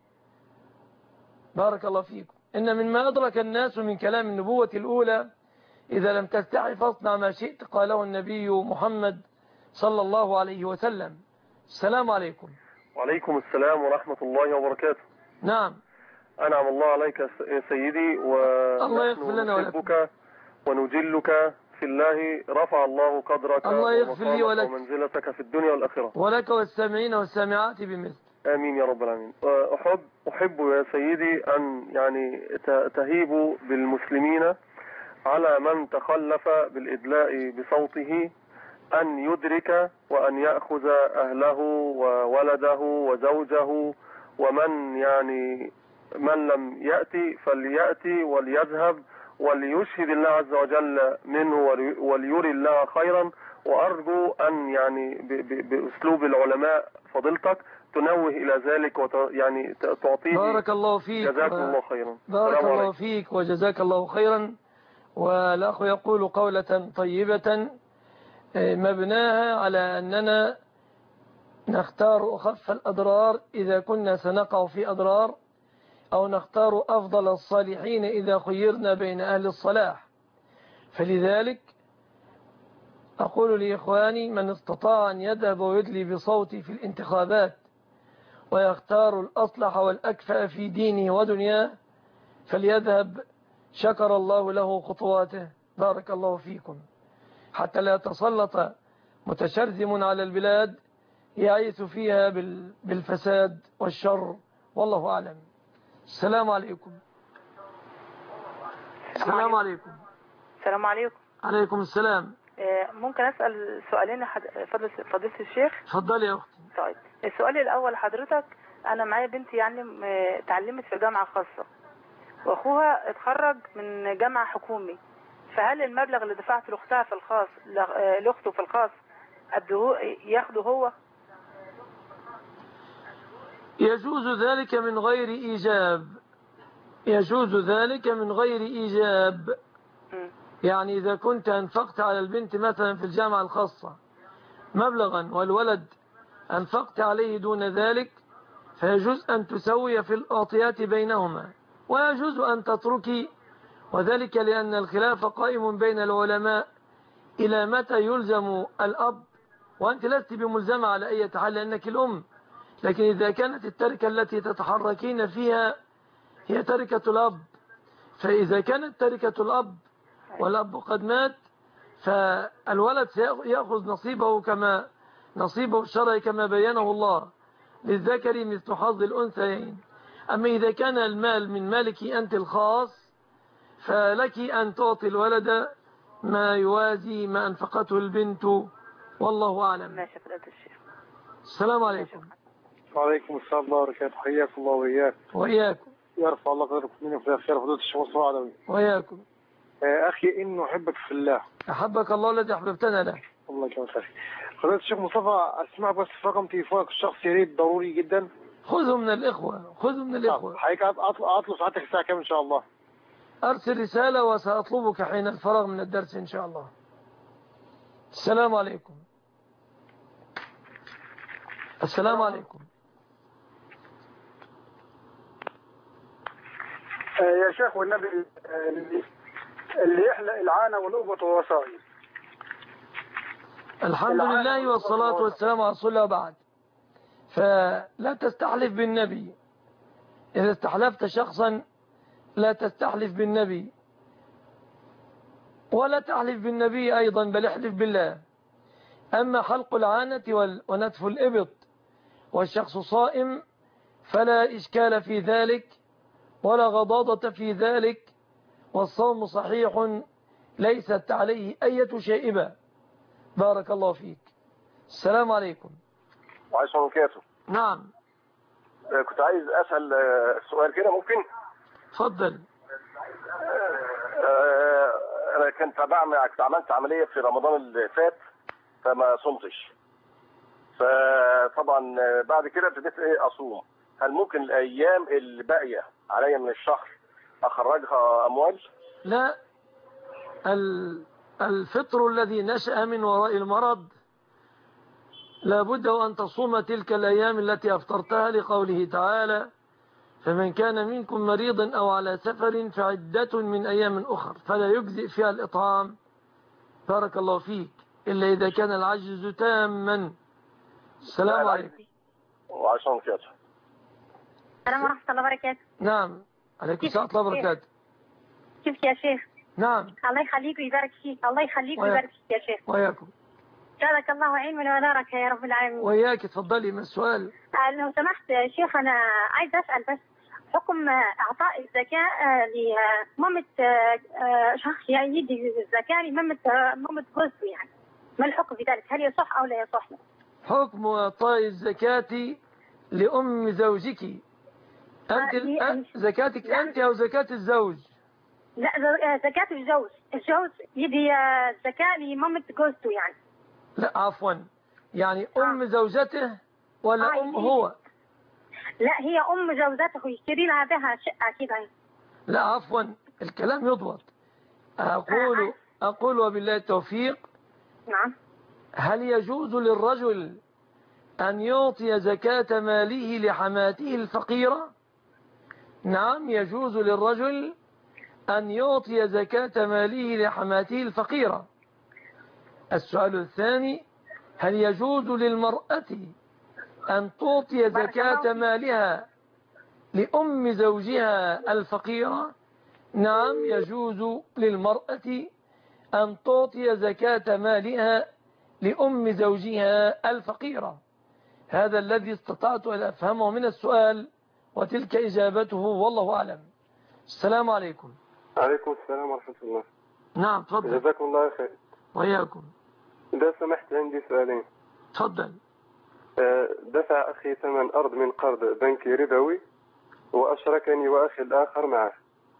بارك الله فيكم. إن مما أدرك الناس من كلام النبوة الأولى: إذا لم تستحي فاصنع ما شئت، قاله النبي محمد صلى الله عليه وسلم. السلام عليكم. وعليكم السلام ورحمة الله وبركاته. نعم. أنعم الله عليك يا سيدي، ونحن نحبك ونجلك في الله. رفع الله قدرك ومنزلتك في الدنيا والآخرة، ولك والسامعين والسامعات بمثل. آمين يا رب العالمين. أحب أحب يا سيدي أن يعني تهيب بالمسلمين على من تخلف بالإدلاء بصوته أن يدرك وأن يأخذ أهله وولده وزوجه، ومن يعني من لم يأتي فليأتي وليذهب وليشهد الله عز وجل منه وليري الله خيرا. وأرجو أن يعني بأسلوب العلماء فضيلتك تنوه إلى ذلك ويعني تعطيه. بارك الله فيك. جزاك الله خيرا. بارك الله فيك وجزاك الله خيرا. والأخ يقول قولة طيبة مبناها على أننا نختار أخف الأضرار إذا كنا سنقع في أضرار، أو نختار أفضل الصالحين إذا خيرنا بين أهل الصلاح. فلذلك أقول لإخواني: من استطاع أن يذهب ويدلي بصوتي في الانتخابات ويختار الأصلح والأكفأ في دينه ودنياه فليذهب، شكر الله له خطواته. بارك الله فيكم. حتى لا يتسلط متشرذم على البلاد يعيث فيها بالفساد والشر، والله أعلم. السلام عليكم. السلام عليكم. السلام عليكم. عليكم السلام. ممكن أسأل سؤالين فضيلة الشيخ؟ اتفضلي يا أختي. طيب، السؤال الأول حضرتك، أنا معايا بنتي يعني تعلمت في جامعة خاصة وأخوها اتخرج من جامعة حكومي، فهل المبلغ اللي دفعته لأختها في الخاص لأخته في الخاص ياخده هو؟ يجوز ذلك من غير إيجاب، يجوز ذلك من غير إيجاب. يعني إذا كنت أنفقت على البنت مثلا في الجامعة الخاصة مبلغا والولد أنفقت عليه دون ذلك، فيجوز أن تسوي في الأعطيات بينهما، ويجوز أن تتركي، وذلك لأن الخلاف قائم بين العلماء إلى متى يلزم الأب، وأنت لست بملزمة على أي حال لأنك الأم. لكن إذا كانت التركة التي تتحركين فيها هي تركة الأب، فإذا كانت تركة الأب والأب قد مات فالولد سيأخذ نصيبه كما نصيبه الشرعي كما بينه الله، للذكر مثل حظ الأنثيين. أما إذا كان المال من مالك أنت الخاص فلك أن تعطي الولد ما يوازي ما أنفقته البنت، والله أعلم. ماشي فضيلة الشيخ. السلام عليكم. وعليكم السلام ورحمة الله وبركاته. حياكم الله وإياكم. وإياكم. يرفع الله قدركم مني في خير فضيلة الشيخ مصطفى علوي. وإياكم. أخي إنه أحبك في الله. أحبك الله الذي أحببتنا له. الله يكرمك أخي. فضيلة الشيخ مصطفى، أسمع بس رقم تليفونك الشخصي يا ريت، ضروري جدا. خذه من الإخوة، خذه من الإخوة. حضرتك أطلب ساعتك الساعة كام إن شاء الله؟ أرسل رسالة وسأطلبك حين الفراغ من الدرس إن شاء الله. السلام عليكم. السلام عليكم. يا شيخ والنبي اللي يحلق العانة والأبط والوصائي. الحمد لله والصلاة والسلام على رسول الله بعد. فلا تستحلف بالنبي. إذا استحلفت شخصا لا تستحلف بالنبي ولا تحلف بالنبي أيضا، بل احلف بالله. أما حلق العانة ونتف الإبط والشخص صائم فلا إشكال في ذلك ولا غضاضة في ذلك، والصوم صحيح ليست عليه أية شائبة. بارك الله فيك. السلام عليكم. وعليكم السلام. نعم. كنت عايز أسأل سؤال كده ممكن؟ تفضل. أنا كنت بعمل كنت عملت عملية في رمضان اللي فات فما صمتش، فطبعا بعد كده ابتديت ايه أصوم. هل ممكن الأيام اللي باقية عليا من الشهر أخرجها أموال؟ لا، الفطر الذي نشأ من وراء المرض لابد أن تصوم تلك الأيام التي أفطرتها، لقوله تعالى: فمن كان منكم مريضا أو على سفر فعدة من أيام أخر، فلا يجزئ فيها الإطعام. بارك الله فيك، إلا إذا كان العجز تاما. السلام عليكم. وعليكم السلام. السلام ورحمة الله وبركاته. نعم، عليكم السلام ورحمة الله وبركاته. كيف يا شيخ؟ نعم. الله يخليك ويبارك فيك. الله يخليك ويبارك فيك يا شيخ. وياكم. جزاك الله علما ونارك يا رب العالمين. وياك. تفضلي من السؤال. آه لو سمحت يا شيخ، أنا عايز أسأل بس حكم إعطاء الزكاة لمامة شخص يعني يدي الزكاة لمامة مامة جوزه، يعني ما الحكم في ذلك؟ هل يصح أو لا يصح؟ حكم إعطاء الزكاة لأم زوجك أنت آه زكاتك لا. أنت أو زكاة الزوج؟ لا، زكاة الزوج. الزوج يدي الزكاة لمامة جوزته يعني. لا عفوا، يعني أم آه. زوجته ولا آه أم هو؟ لا، هي أم زوجته يشتري لها بها شقة كده. لا عفوا، الكلام يضبط. أقول آه. أقول وبالله التوفيق. نعم. هل يجوز للرجل أن يعطي زكاة ماله لحماته الفقيرة؟ نعم، يجوز للرجل أن يعطي زكاة ماله لحماته الفقيرة. السؤال الثاني: هل يجوز للمرأة أن تعطي زكاة مالها لأم زوجها الفقيرة؟ نعم، يجوز للمرأة أن تعطي زكاة مالها لأم زوجها الفقيرة. هذا الذي استطعت أن أفهمه من السؤال، وتلك إجابته، والله أعلم. السلام عليكم. عليكم السلام ورحمة الله. نعم تفضل. جزاكم الله خير. وإياكم. إذا سمحت عندي سؤالين. تفضل. دفع أخي ثمن أرض من قرض بنكي ربوي وأشركني وأخي الآخر معه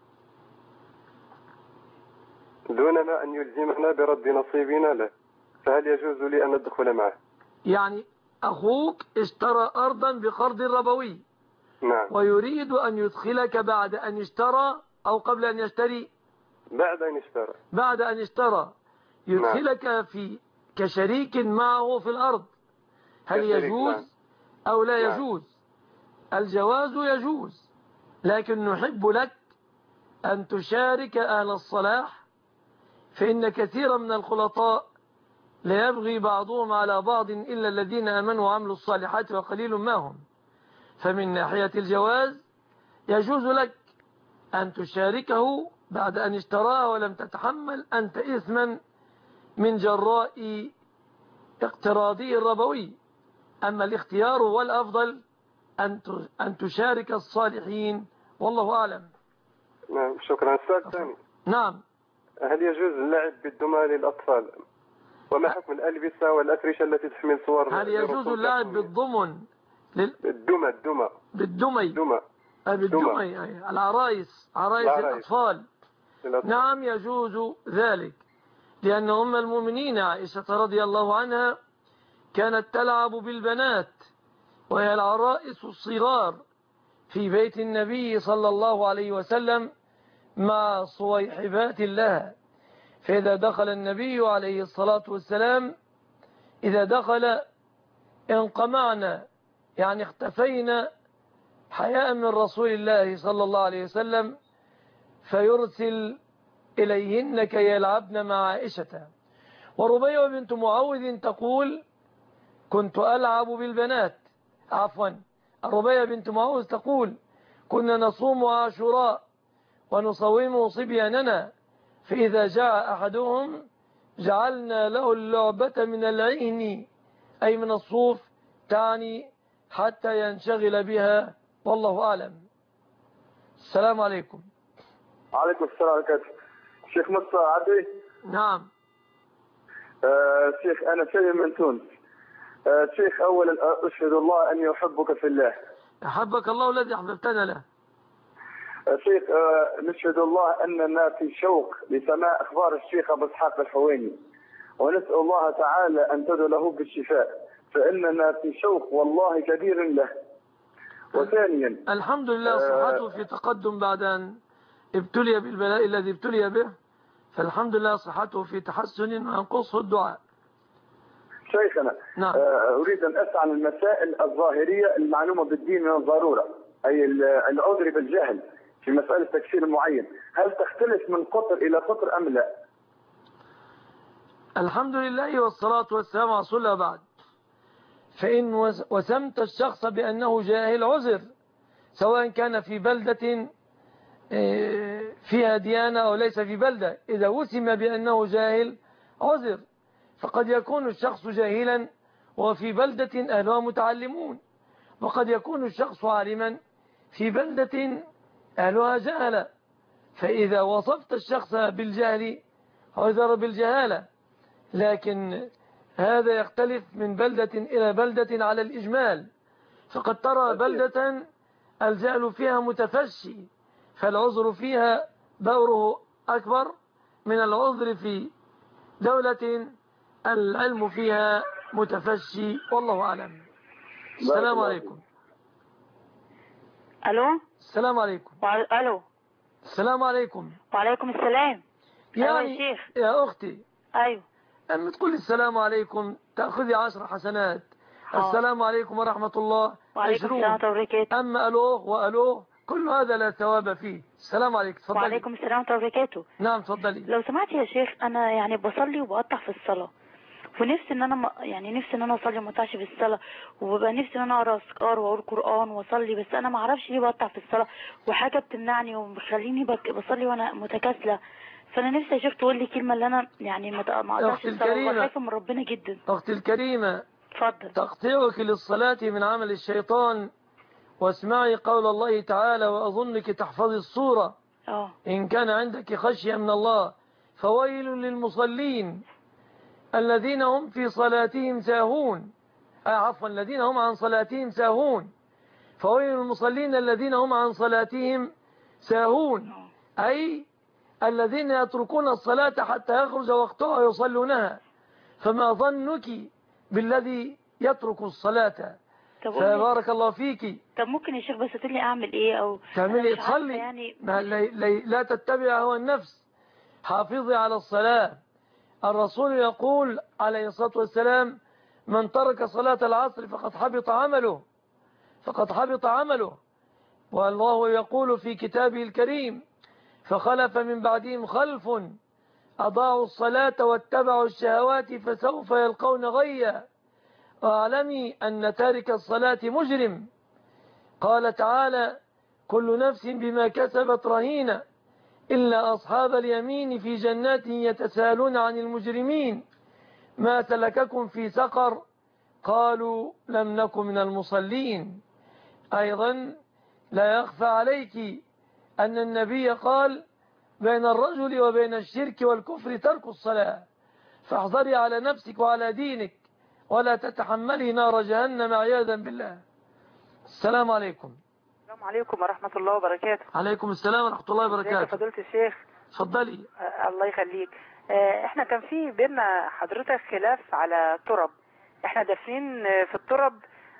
دوننا أن يلزمنا برد نصيبنا له، فهل يجوز لي أن أدخل معه؟ يعني أخوك اشترى أرضا بقرض ربوي. نعم. ويريد أن يدخلك بعد أن اشترى أو قبل أن يشتري؟ بعد أن اشترى. بعد أن اشترى يدخلك نعم. في كشريك معه في الأرض. هل يجوز نعم. أو لا نعم. يجوز؟ الجواز يجوز، لكن نحب لك أن تشارك أهل الصلاح، فإن كثيرا من الخلطاء لا يبغي بعضهم على بعض إلا الذين آمنوا وعملوا الصالحات وقليل ما هم. فمن ناحية الجواز يجوز لك أن تشاركه بعد أن اشتراه ولم تتحمل أنت إثما من جراء اقتراضه الربوي. أما الاختيار والأفضل أن تشارك الصالحين، والله أعلم. نعم شكرا. السؤال الثاني. نعم. هل يجوز اللعب بالدمى للأطفال؟ وما حكم الألبسة والأفرشة التي تحمل صور؟ هل يجوز اللعب بالضمن لل... بالدمى الدمى بالدمي الدمى بالدمي يعني العرايس عرايس الأطفال. الأطفال نعم يجوز ذلك، لأن أم المؤمنين عائشة رضي الله عنها كانت تلعب بالبنات وهي العرائس الصغار في بيت النبي صلى الله عليه وسلم مع صويحبات لها. فإذا دخل النبي عليه الصلاة والسلام إذا دخل انقمعنا، يعني اختفينا حياء من رسول الله صلى الله عليه وسلم، فيرسل إليهن كي يلعبن مع عائشة. وربيع بنت معوذ تقول كنت ألعب بالبنات، عفوا ربيع بنت معوذ تقول كنا نصوم عاشوراء ونصوم صبياننا، فإذا جاء أحدهم جعلنا له اللعبة من العين، أي من الصوف، تعني حتى ينشغل بها، والله أعلم. السلام عليكم. عليكم السلام عليكم. شيخ مصطفى عدي. نعم. آه شيخ أنا سيد من تونس. آه شيخ أولا أشهد الله أني أحبك في الله. أحبك الله الذي أحببتنا له. آه شيخ آه نشهد الله أننا في شوق لسماع أخبار الشيخ أبو إسحاق الحويني، ونسأل الله تعالى أن تدعو له بالشفاء، فإننا في شوق والله كبير له. وثانيا الحمد لله صحته في تقدم بعد أن ابتلي بالبلاء الذي ابتلي به، فالحمد لله صحته في تحسن وينقصه الدعاء. شيخنا نعم. أريد أن أسأل عن المسائل الظاهرية المعلومة بالدين من الضرورة، أي العذر بالجهل في مسألة تكفير معين، هل تختلف من قطر إلى قطر أم لا؟ الحمد لله والصلاة والسلام على رسول الله. بعد فإن وسمت الشخص بأنه جاهل عذر، سواء كان في بلدة فيها ديانة أو ليس في بلدة، إذا وسم بأنه جاهل عذر. فقد يكون الشخص جاهلا وفي بلدة أهلها متعلمون، وقد يكون الشخص عالما في بلدة أهلها جهلة، فإذا وصفت الشخص بالجهل عذر بالجهالة. لكن هذا يختلف من بلدة إلى بلدة على الإجمال، فقد ترى بلدة الجهل فيها متفشي فالعذر فيها دوره أكبر من العذر في دولة العلم فيها متفشي، والله أعلم. السلام عليكم. ألو. السلام عليكم. وعلي... ألو. السلام عليكم. وعليكم السلام. يعني أيوة يا شيخ. يا أختي. أيوة. أما تقول السلام عليكم تأخذي عشر حسنات. حاضر. السلام عليكم ورحمة الله وعليكم السلام وبركاته. أما ألوه وألوه كل هذا لا ثواب فيه. السلام عليكم. تفضلي. وعليكم السلام وبركاته. نعم تفضلي. لو سمعت يا شيخ أنا يعني بصلي وبقطع في الصلاة، ونفسي ان انا م... يعني نفسي ان انا اصلي وما اقطعش في الصلاه، وببقى نفسي ان انا اقرا اذكار واقول قران واصلي، بس انا ما اعرفش ليه بقطع في الصلاه، وحاجه بتمنعني ومخليني بك... بصلي وانا متكاسله. فانا نفسي يا شيخ تقول لي كلمه اللي انا يعني ما اقطعش الصلاه، وخايفه من ربنا جدا. اختي الكريمه اتفضل. تقطيعك للصلاه من عمل الشيطان، واسمعي قول الله تعالى واظنك تحفظي السوره. اه ان كان عندك خشيه من الله فويل للمصلين الذين هم في صلاتهم ساهون، آه عفوا الذين هم عن صلاتهم ساهون، فويل المصلين الذين هم عن صلاتهم ساهون، أي الذين يتركون الصلاة حتى يخرج وقتها يصلونها. فما ظنك بالذي يترك الصلاة؟ فبارك الله فيك. طب ممكن يا شيخ بس تقول لي اعمل ايه؟ او تعملي تصلي يعني ما لا, لا تتبع هوى النفس، حافظي على الصلاة. الرسول يقول عليه الصلاة والسلام من ترك صلاة العصر فقد حبط عمله، فقد حبط عمله. والله يقول في كتابه الكريم فخلف من بعدهم خلف أضاعوا الصلاة واتبعوا الشهوات فسوف يلقون غيا واعلمي أن تارك الصلاة مجرم. قال تعالى كل نفس بما كسبت رهينة إلا أصحاب اليمين في جنات يتسالون عن المجرمين ما سلككم في سقر قالوا لم نكن من المصلين. أيضا لا يخفى عليك أن النبي قال بين الرجل وبين الشرك والكفر ترك الصلاة، فاحذري على نفسك وعلى دينك ولا تتحملي نار جهنم عياذا بالله. السلام عليكم. السلام عليكم ورحمة الله وبركاته. عليكم السلام ورحمة الله وبركاته. فضيلة الشيخ. اتفضلي. آه الله يخليك. آه احنا كان في بيننا حضرتك خلاف على ترب، احنا دافنين في الترب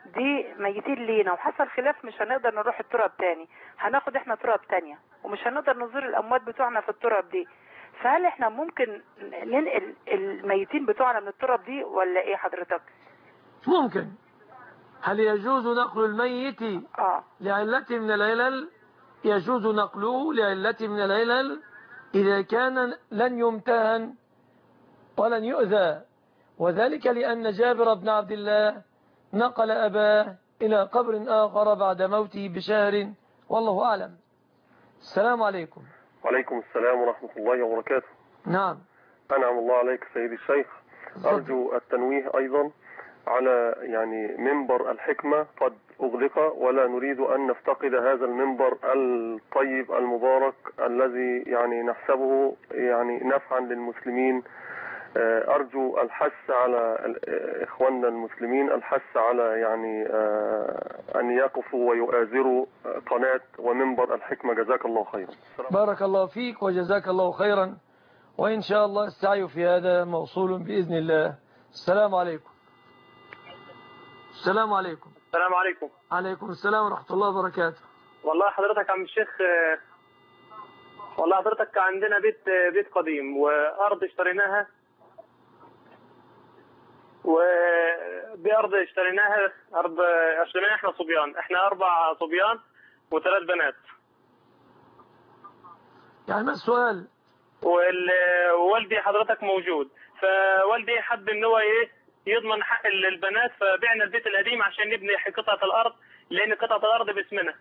دي ميتين لينا وحصل خلاف مش هنقدر نروح التراب تاني، هناخد احنا تراب تانية ومش هنقدر نزور الاموات بتوعنا في التراب دي. فهل احنا ممكن ننقل الميتين بتوعنا من التراب دي ولا ايه حضرتك؟ ممكن. هل يجوز نقل الميت آه. لعلة من العلل؟ يجوز نقله لعلة من العلل إذا كان لن يمتهن ولن يؤذى، وذلك لأن جابر بن عبد الله نقل أباه إلى قبر آخر بعد موته بشهر، والله أعلم. السلام عليكم. وعليكم السلام ورحمة الله وبركاته. نعم. أنعم الله عليك سيدي الشيخ. أرجو التنويه أيضا على يعني منبر الحكمة قد أغلق، ولا نريد أن نفتقد هذا المنبر الطيب المبارك الذي يعني نحسبه يعني نفعا للمسلمين. أرجو الحث على إخواننا المسلمين، الحث على يعني أن يقفوا ويؤازروا قناة ومنبر الحكمة. جزاك الله خيرا. بارك الله فيك وجزاك الله خيرا، وإن شاء الله السعي في هذا موصول بإذن الله. السلام عليكم. السلام عليكم. السلام عليكم. عليكم السلام ورحمة الله وبركاته. والله حضرتك عم الشيخ، والله حضرتك عندنا بيت بيت قديم وأرض اشتريناها، وبأرض اشتريناها أرض اشتريناها احنا صبيان، احنا أربع صبيان وثلاث بنات. يعني ما السؤال؟ ووالدي حضرتك موجود، فوالدي حب ان هو ايه يضمن حق البنات، فبعنا البيت القديم عشان نبني قطعة الأرض، لأن قطعة الأرض باسمنا.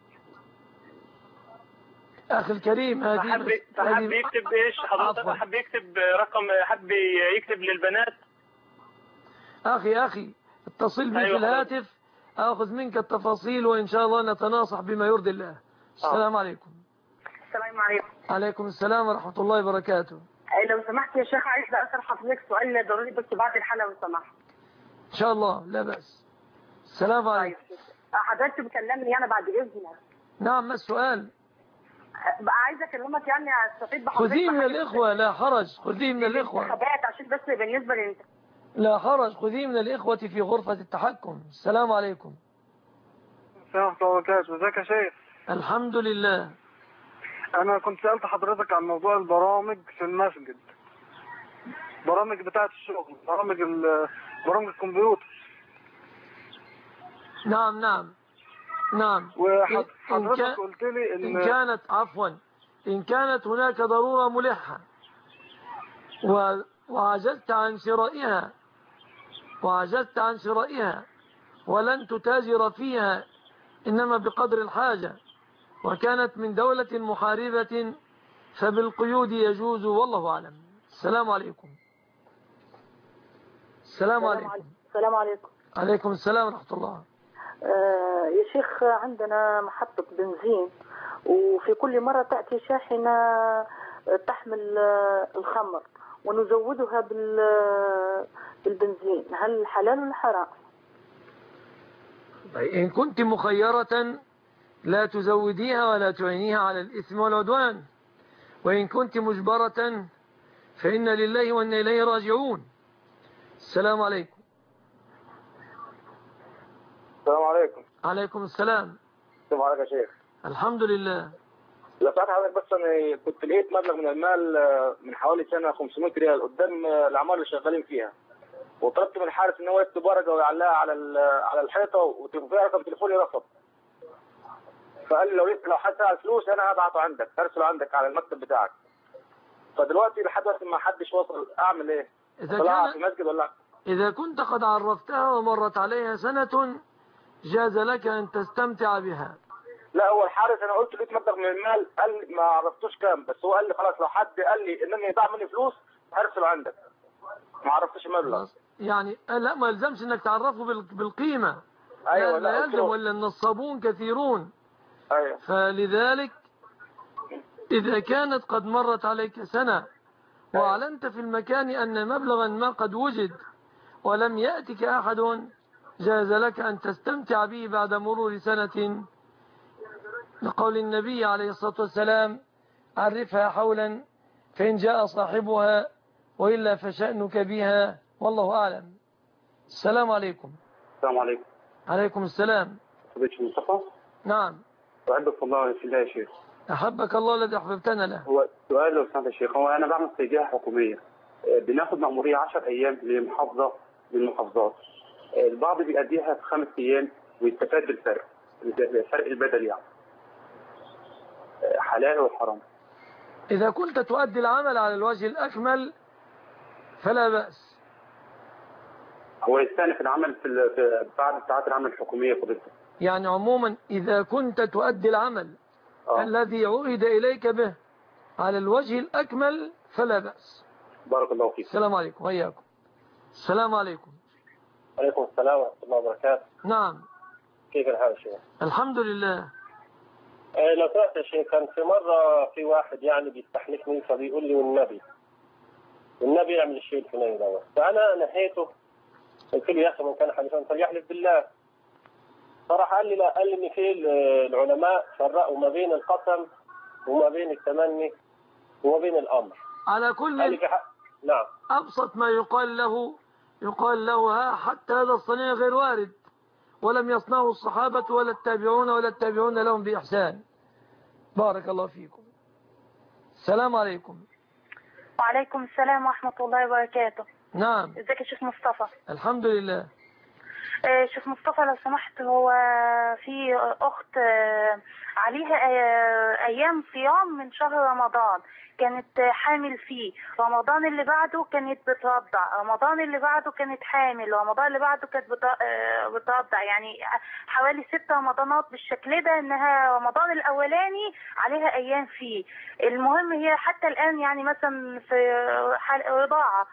أخي الكريم هذه فحب, فحب يكتب إيش حضرتك؟ حب يكتب رقم، حب يكتب للبنات. أخي أخي اتصل بي أيوة في الهاتف أخذ منك التفاصيل وإن شاء الله نتناصح بما يرضي الله. السلام آه. عليكم. السلام عليكم. عليكم السلام ورحمة الله وبركاته. لو سمحت يا شيخ عايز أسأل حضرتك سؤال ضروري بس بعد الحلقة لو سمحت. إن شاء الله لا بأس. السلام عليكم. حضرتك بتكلمني أنا بعد إذنك. نعم ما السؤال؟ عايزة أكلمك يعني أستفيد بحضرتك. خذيه من الإخوة لا حرج، خذيه من الإخوة. عشان بس بالنسبة لأنت. لا حرج، خذيه من الإخوة في غرفة التحكم. السلام عليكم. السلام ورحمة الله وبركاته. ازيك يا شيخ؟ الحمد لله. أنا كنت سألت حضرتك عن موضوع البرامج في المسجد، برامج بتاعة الشغل، برامج برامج الكمبيوتر. نعم نعم نعم. وحضرتك قلت لي إن, إن كانت عفوا إن كانت هناك ضرورة ملحة وعجزت عن شرائها وعجزت عن شرائها ولن تتاجر فيها إنما بقدر الحاجة، وكانت من دولة محاربة فبالقيود يجوز، والله أعلم. السلام عليكم. السلام عليكم. السلام عليكم. عليكم السلام ورحمة الله. آه يا شيخ عندنا محطة بنزين، وفي كل مرة تأتي شاحنة تحمل الخمر ونزودها بالبنزين، هل حلال ولا حرام؟ إن كنت مخيرة لا تزوديها ولا تعينيها على الإثم والعدوان، وإن كنت مجبرة فإن لله وإنا إليه راجعون. السلام عليكم. السلام عليكم. عليكم السلام. كيف حالك يا شيخ؟ الحمد لله. لو سألت حضرتك بس أنا كنت لقيت مبلغ من المال من حوالي سنة خمسمائة ريال قدام الأعمال اللي شغالين فيها، وطلبت من الحارس إن هو يكتب ورقة ويعلقها على على الحيطة وفيها رقم تليفوني رفض. فقال لي لو لو حد سأل فلوس أنا هبعته عندك، هرسله عندك على المكتب بتاعك. فدلوقتي لحد دلوقتي ما حدش وصل، أعمل إيه؟ إذا طلع في المسجد ولا؟ إذا كنت قد عرفتها ومرت عليها سنة جاز لك أن تستمتع بها. لا هو الحارس أنا قلت لقيت مبلغ من المال، قال لي ما عرفتوش كام، بس هو قال لي خلاص لو حد قال لي إنني يضاع مني فلوس هرسله عندك. ما عرفتش المبلغ. يعني لا ما يلزمش إنك تعرفه بالقيمة. أيوة لا يلزم، ولا النصابون كثيرون. أيوة. فلذلك إذا كانت قد مرت عليك سنة وأعلنت في المكان أن مبلغا ما قد وجد ولم يأتك أحد جاز لك أن تستمتع به بعد مرور سنة، لقول النبي عليه الصلاة والسلام عرفها حولا فإن جاء صاحبها وإلا فشأنك بها، والله أعلم. السلام عليكم. السلام عليكم. عليكم السلام. فضيلة مصطفى. نعم. أحبك الله في الله يا شيخ. أحبك الله الذي أحببتنا له. هو سؤال لو سمحت يا شيخ، هو أنا بعمل في جهة حكومية، بناخد مأمورية عشر أيام لمحافظة من المحافظات، البعض بيأديها في خمس أيام ويستفاد بالفرق، الفرق البدل يعني. حلال وحرام. إذا كنت تؤدي العمل على الوجه الأكمل فلا بأس. هو يستأنف العمل في, في بعد ساعات العمل الحكومية فضيلته. يعني عموما إذا كنت تؤدي العمل آه. الذي عُهد إليك به على الوجه الأكمل فلا بأس. بارك الله فيك. السلام عليكم وإياكم. السلام عليكم. عليكم السلام ورحمة الله وبركاته. نعم. كيف الحال يا شيخ؟ الحمد لله. آه لو سمحت يا شيخ، كان في مرة في واحد يعني بيستحلفني فبيقول لي والنبي والنبي يعمل الشيء الفلاني دوت، فأنا نهيته قلت له يا أخي من كان حليفا فليحلف بالله. فراح قال لي لا، قال لي إن في العلماء فرقوا ما بين القسم وما بين التمني وما بين الأمر. على كل قال لي في حق. نعم. أبسط ما يقال له يقال له ها حتى هذا الصنيع غير وارد، ولم يصنعه الصحابة ولا التابعون ولا التابعون لهم بإحسان. بارك الله فيكم. السلام عليكم. وعليكم السلام ورحمة الله وبركاته. نعم. ازيك يا شيخ مصطفى؟ الحمد لله. آه شيخ مصطفى لو سمحت، هو في أخت آه عليها آه أيام صيام من شهر رمضان كانت حامل فيه، رمضان اللي بعده كانت بترضع، رمضان اللي بعده كانت حامل، رمضان اللي بعده كانت بترضع، يعني حوالي ست رمضانات بالشكل ده، انها رمضان الاولاني عليها ايام فيه. المهم هي حتى الان يعني مثلا في رضاعة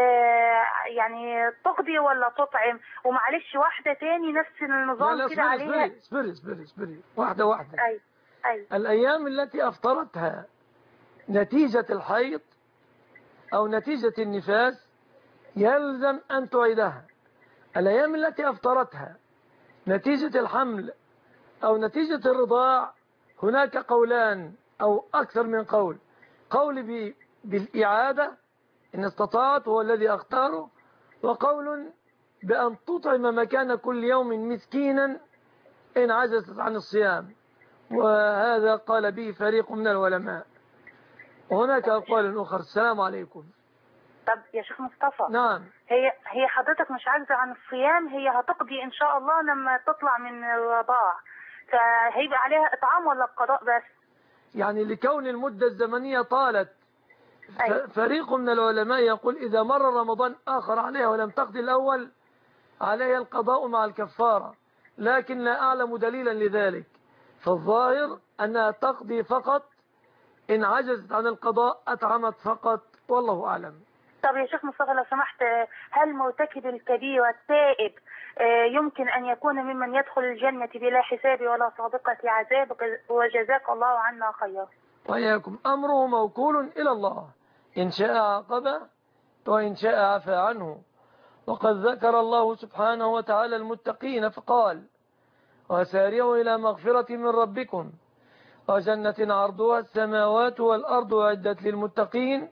يعني تقضي ولا تطعم؟ ومعلش واحدة تاني نفس النظام كده عليها. اسبري اسبري اسبري واحدة واحدة. اي اي الايام التي افطرتها نتيجة الحيض أو نتيجة النفاس يلزم أن تعيدها. الأيام التي أفطرتها نتيجة الحمل أو نتيجة الرضاع هناك قولان أو أكثر من قول. قول بالإعادة إن استطاعت هو الذي أختاره، وقول بأن تطعم مكان كل يوم مسكينا إن عجزت عن الصيام، وهذا قال به فريق من العلماء. وهناك أقوال أخرى. السلام عليكم. طب يا شيخ مصطفى. نعم. هي هي حضرتك مش عاجزة عن الصيام، هي هتقضي إن شاء الله لما تطلع من الرضاع، فهيبقى عليها إطعام ولا القضاء بس؟ يعني لكون المدة الزمنية طالت. أي. فريق من العلماء يقول إذا مر رمضان آخر عليها ولم تقضي الأول عليها القضاء مع الكفارة، لكن لا أعلم دليلا لذلك، فالظاهر أنها تقضي فقط، إن عجزت عن القضاء أطعمت فقط، والله أعلم. طب يا شيخ مصطفى لو سمحت، هل مرتكب الكبيرة التائب يمكن أن يكون ممن يدخل الجنة بلا حساب ولا سابقة عذاب؟ وجزاك الله عنا خيرا. وإياكم. أمره موكول إلى الله، إن شاء عاقبه وإن شاء عفى عنه. وقد ذكر الله سبحانه وتعالى المتقين فقال وسارعوا إلى مغفرة من ربكم وجنة عرضها السماوات والأرض أعدت للمتقين،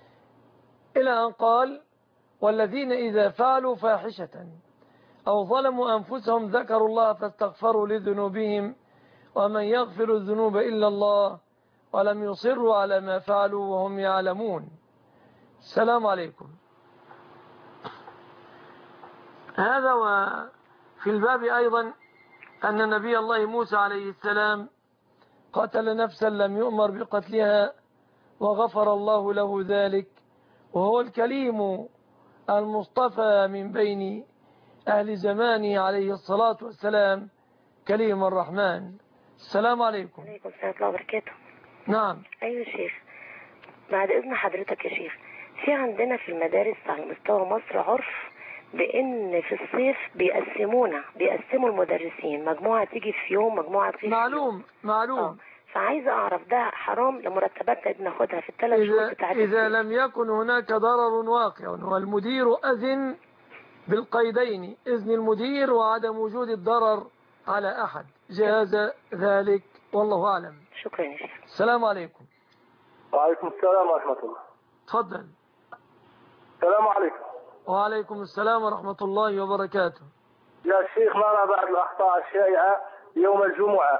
إلى أن قال والذين إذا فعلوا فاحشة أو ظلموا أنفسهم ذكروا الله فاستغفروا لذنوبهم ومن يغفر الذنوب إلا الله ولم يصروا على ما فعلوا وهم يعلمون. السلام عليكم. هذا وفي الباب أيضا أن نبي الله موسى عليه السلام قتل نفسا لم يؤمر بقتلها وغفر الله له ذلك، وهو الكليم المصطفى من بين أهل زمانه عليه الصلاة والسلام، كليم الرحمن. السلام عليكم. عليكم السلام ورحمة الله وبركاته. نعم. أيوة شيخ، بعد إذن حضرتك يا شيخ، في عندنا في المدارس على مستوى مصر عرف بأن في الصيف بيقسمونا بيقسموا المدرسين، مجموعة تيجي في يوم مجموعة تيجي معلوم في معلوم آه. فعايزة أعرف ده حرام لمرتباتنا بناخدها في الثلاث شهور بتاعت إذا لم يكن هناك ضرر واقع والمدير أذن بالقيدين، إذن المدير وعدم وجود الضرر على أحد، جاز ذلك والله أعلم. شكرا يا شيخ. السلام عليكم. وعليكم السلام ورحمة الله. تفضل. السلام عليكم. وعليكم السلام ورحمة الله وبركاته. يا شيخ نرى بعض الأخطاء الشائعة يوم الجمعة.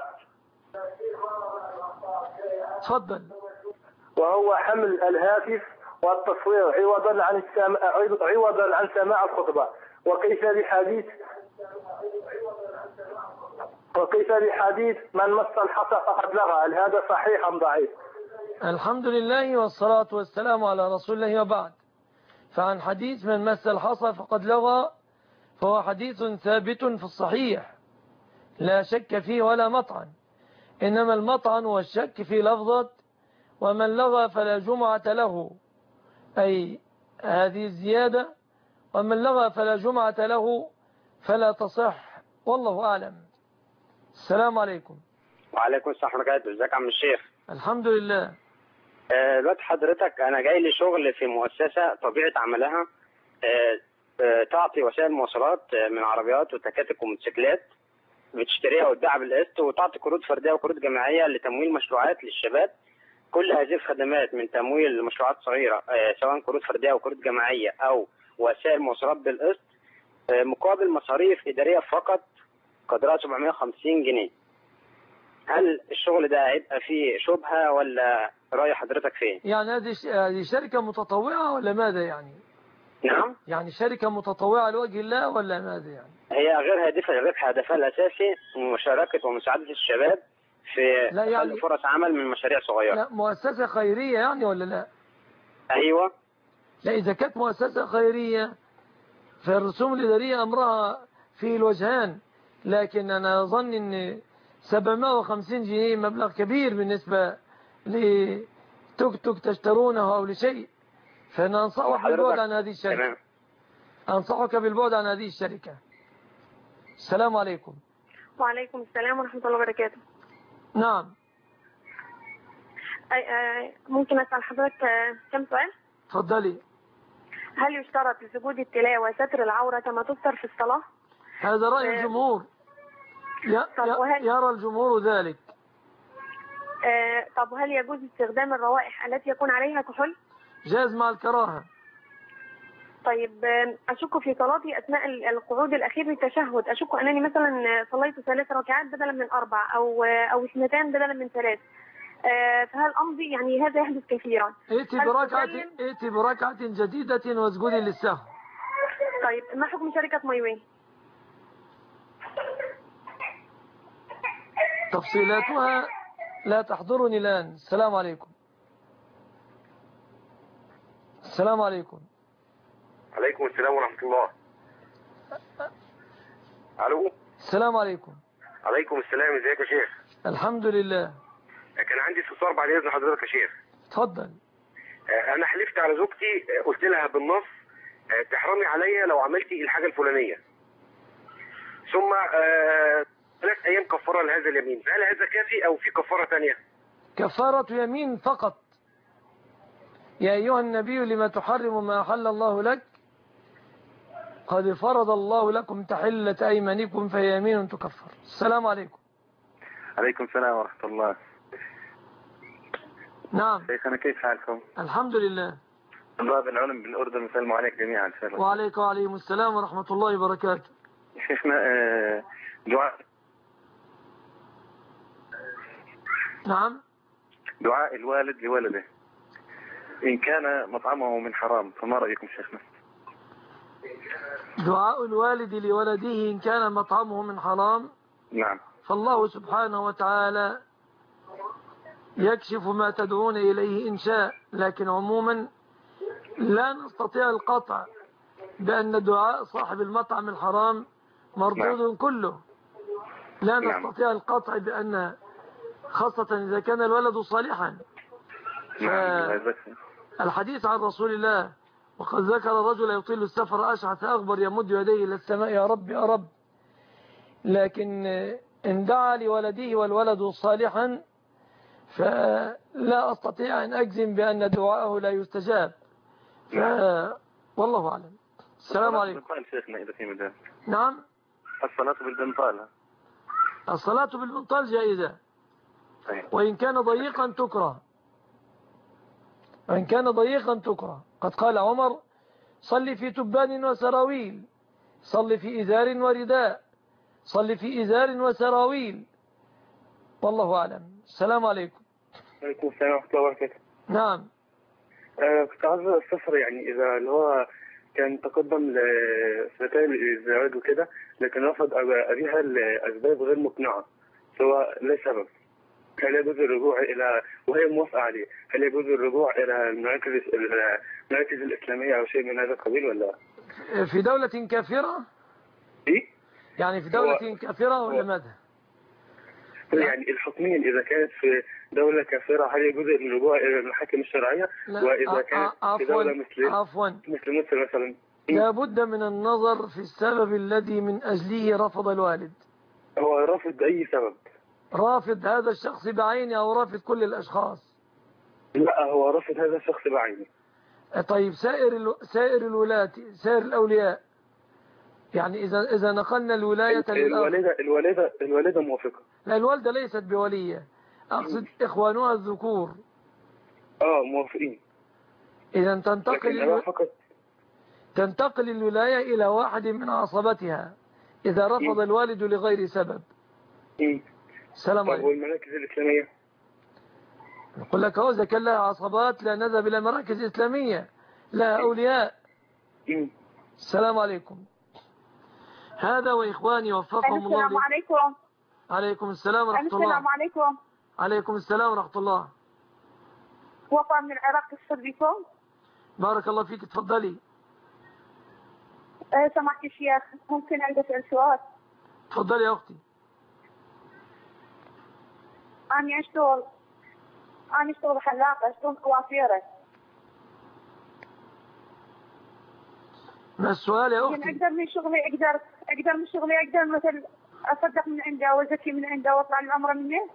تفضل. وهو حمل الهاتف والتصوير عوضا عن السماع عوضا عن سماع الخطبة، وكيف بحديث وكيف بحديث من مس الحصى فقد لغى، هل هذا صحيح أم ضعيف؟ الحمد لله والصلاة والسلام على رسول الله وبعد. فعن حديث من مس الحصى فقد لغى فهو حديث ثابت في الصحيح لا شك فيه ولا مطعن، إنما المطعن والشك في لفظة ومن لغى فلا جمعة له، أي هذه الزيادة ومن لغى فلا جمعة له فلا تصح، والله أعلم. السلام عليكم. وعليكم السلام ورحمة الله وبركاته. ازيك يا عم الشيخ؟ الحمد لله. دلوقتي حضرتك أنا جاي لي شغل في مؤسسة طبيعة عملها آه، آه، تعطي وسائل مواصلات من عربيات وتكاتك وموتوسيكلات، بتشتريها وتبيعها بالقسط، وتعطي قروض فردية وقروض جماعية لتمويل مشروعات للشباب. كل هذه الخدمات من تمويل مشروعات صغيرة آه، سواء قروض فردية أو قروض جماعية أو وسائل مواصلات بالقسط، آه، مقابل مصاريف إدارية فقط قدرها سبعمائة وخمسين جنيه. هل الشغل ده هيبقى فيه شبهة ولا رأي حضرتك فين؟ يعني هذه هذه شركة متطوعة ولا ماذا يعني؟ نعم؟ يعني شركة متطوعة لوجه الله ولا ماذا يعني؟ هي غير هادفة للربح، هدفها الأساسي مشاركة ومساعدة الشباب في لا يعني خلق فرص عمل من مشاريع صغيرة. لا مؤسسة خيرية يعني ولا لا؟ أيوة. لا إذا كانت مؤسسة خيرية فالرسوم الإدارية أمرها في الوجهان، لكن أنا أظن أن سبعمائة وخمسين جنيه مبلغ كبير بالنسبة لتوك توك تشترونه أو لشيء، فأنا أنصحك بالبعد عن هذه الشركة. أنصحك بالبعد عن هذه الشركة. السلام عليكم. وعليكم السلام ورحمة الله وبركاته. نعم. ممكن أسأل حضرتك كم سؤال؟ تفضلي. هل يشترط لسجود التلاوة ستر العورة كما تستر في الصلاة؟ هذا رأي الجمهور. يرى الجمهور ذلك. آه طب وهل يجوز استخدام الروائح التي يكون عليها كحول؟ جاز مع الكراهة. طيب أشك في صلاتي أثناء القعود الأخير للتشهد، أشك أنني مثلا صليت ثلاث ركعات بدلا من أربع أو أو اثنتان بدلا من ثلاث، آه فهل أمضي؟ يعني هذا يحدث كثيرا. ائتي بركعة ائتي بركعة جديدة واسجدي للسهو. طيب ما حكم شركة مايوي؟ تفصيلاتها لا تحضرني الآن. السلام عليكم. السلام عليكم. عليكم السلام ورحمة الله. ألو. السلام عليكم. عليكم السلام، ازيك يا شيخ؟ الحمد لله. كان عندي استفسار بعد إذن حضرتك يا شيخ. اتفضل. أنا حلفت على زوجتي، قلت لها بالنص تحرمي عليا لو عملتي الحاجة الفلانية، ثم ثلاث أيام كفارة لهذا اليمين، فهل هذا كافي أو في كفارة ثانية؟ كفارة يمين فقط. يا أيها النبي لما تحرم ما أحل الله لك قد فرض الله لكم تحلة أيمانكم فهي يمين تكفر. السلام عليكم. عليكم السلام ورحمة الله. نعم شيخنا كيف حالكم؟ الحمد لله. باب العلم بالأردن نسلم عليك جميعا إن شاء الله. وعليك وعليكم السلام ورحمة الله وبركاته. شيخنا دعاء نعم دعاء الوالد لولده إن كان مطعمه من حرام، فما رأيكم شيخنا؟ دعاء الوالد لولده إن كان مطعمه من حرام. نعم. فالله سبحانه وتعالى يكشف ما تدعون إليه إن شاء، لكن عموما لا نستطيع القطع بأن دعاء صاحب المطعم الحرام مردود نعم. كله. لا نستطيع القطع بأن، خاصة إذا كان الولد صالحا. الحديث عن رسول الله وقد ذكر رجل يطيل السفر أشعث أغبر يمد يديه إلى السماء يا رب يا رب، لكن إن دعا لولده والولد صالحا فلا أستطيع أن أجزم بأن دعاءه لا يستجاب. ف... والله أعلم. السلام عليكم. شيخنا إذا في مجال. نعم. الصلاة بالبنطال. الصلاة بالبنطال جائزة، وإن كان ضيقا تكره. وإن كان ضيقا تكره. قد قال عمر صلي في تبان وسراويل صل في إزار ورداء، صل في إزار وسراويل، والله أعلم. السلام عليكم. وعليكم السلام ورحمة الله وبركاته. نعم. آه كنت عايز استفسر يعني إذا اللي هو كان تقدم لفتاة الزواج وكده، لكن رفض أبيها لأسباب غير مقنعة سواء لا سبب، هل يجوز الرجوع إلى وهي موافقة عليه، هل يجوز الرجوع إلى المراكز المراكز الإسلامية أو شيء من هذا القبيل ولا؟ في دولة كافرة؟ إيه؟ يعني في دولة كافرة ولا ماذا؟ يعني الحكمين إذا كانت في دولة كافرة هل يجوز الرجوع إلى المحاكم الشرعية؟ وإذا كانت في دولة مثل عفوا مثل مصر مثلا؟ لا بد من النظر في السبب الذي من أجله رفض الوالد. هو رافض أي سبب؟ رافض هذا الشخص بعينه أو رافض كل الأشخاص؟ لا هو رافض هذا الشخص بعينه. طيب سائر الو... سائر الولاة سائر الأولياء، يعني إذا إذا نقلنا الولاية الوالدة الوالدة الوالدة موافقة. لا الوالدة ليست بولية، أقصد إخوانها الذكور. آه موافقين. إذا تنتقل الو... تنتقل الولاية إلى واحد من عصبتها إذا رفض الوالد لغير سبب. إيه؟ السلام عليكم. والمراكز الإسلامية؟ نقول لك هو إذا كان لها عصبات لا نذهب إلى مراكز إسلامية، لها أولياء. إيه؟ السلام عليكم. هذا وإخواني وفقهم الله. السلام عليكم. عليكم السلام ورحمة الله. السلام عليكم. عليكم السلام ورحمة الله. وفاء من العراق تشكر بكم. بارك الله فيك، تفضلي. أه سمحت الشيخ ممكن عندي أسأل سؤال؟ تفضلي يا أختي. أنا أشتغل أنا أشتغل حلاقة، أشتغل كوافيرة. ما السؤال يا أختي؟ أقدر من شغلي أقدر أقدر من شغلي أقدر مثل أصدق من عنده وأزكي من عنده وأطلع العمرة منه؟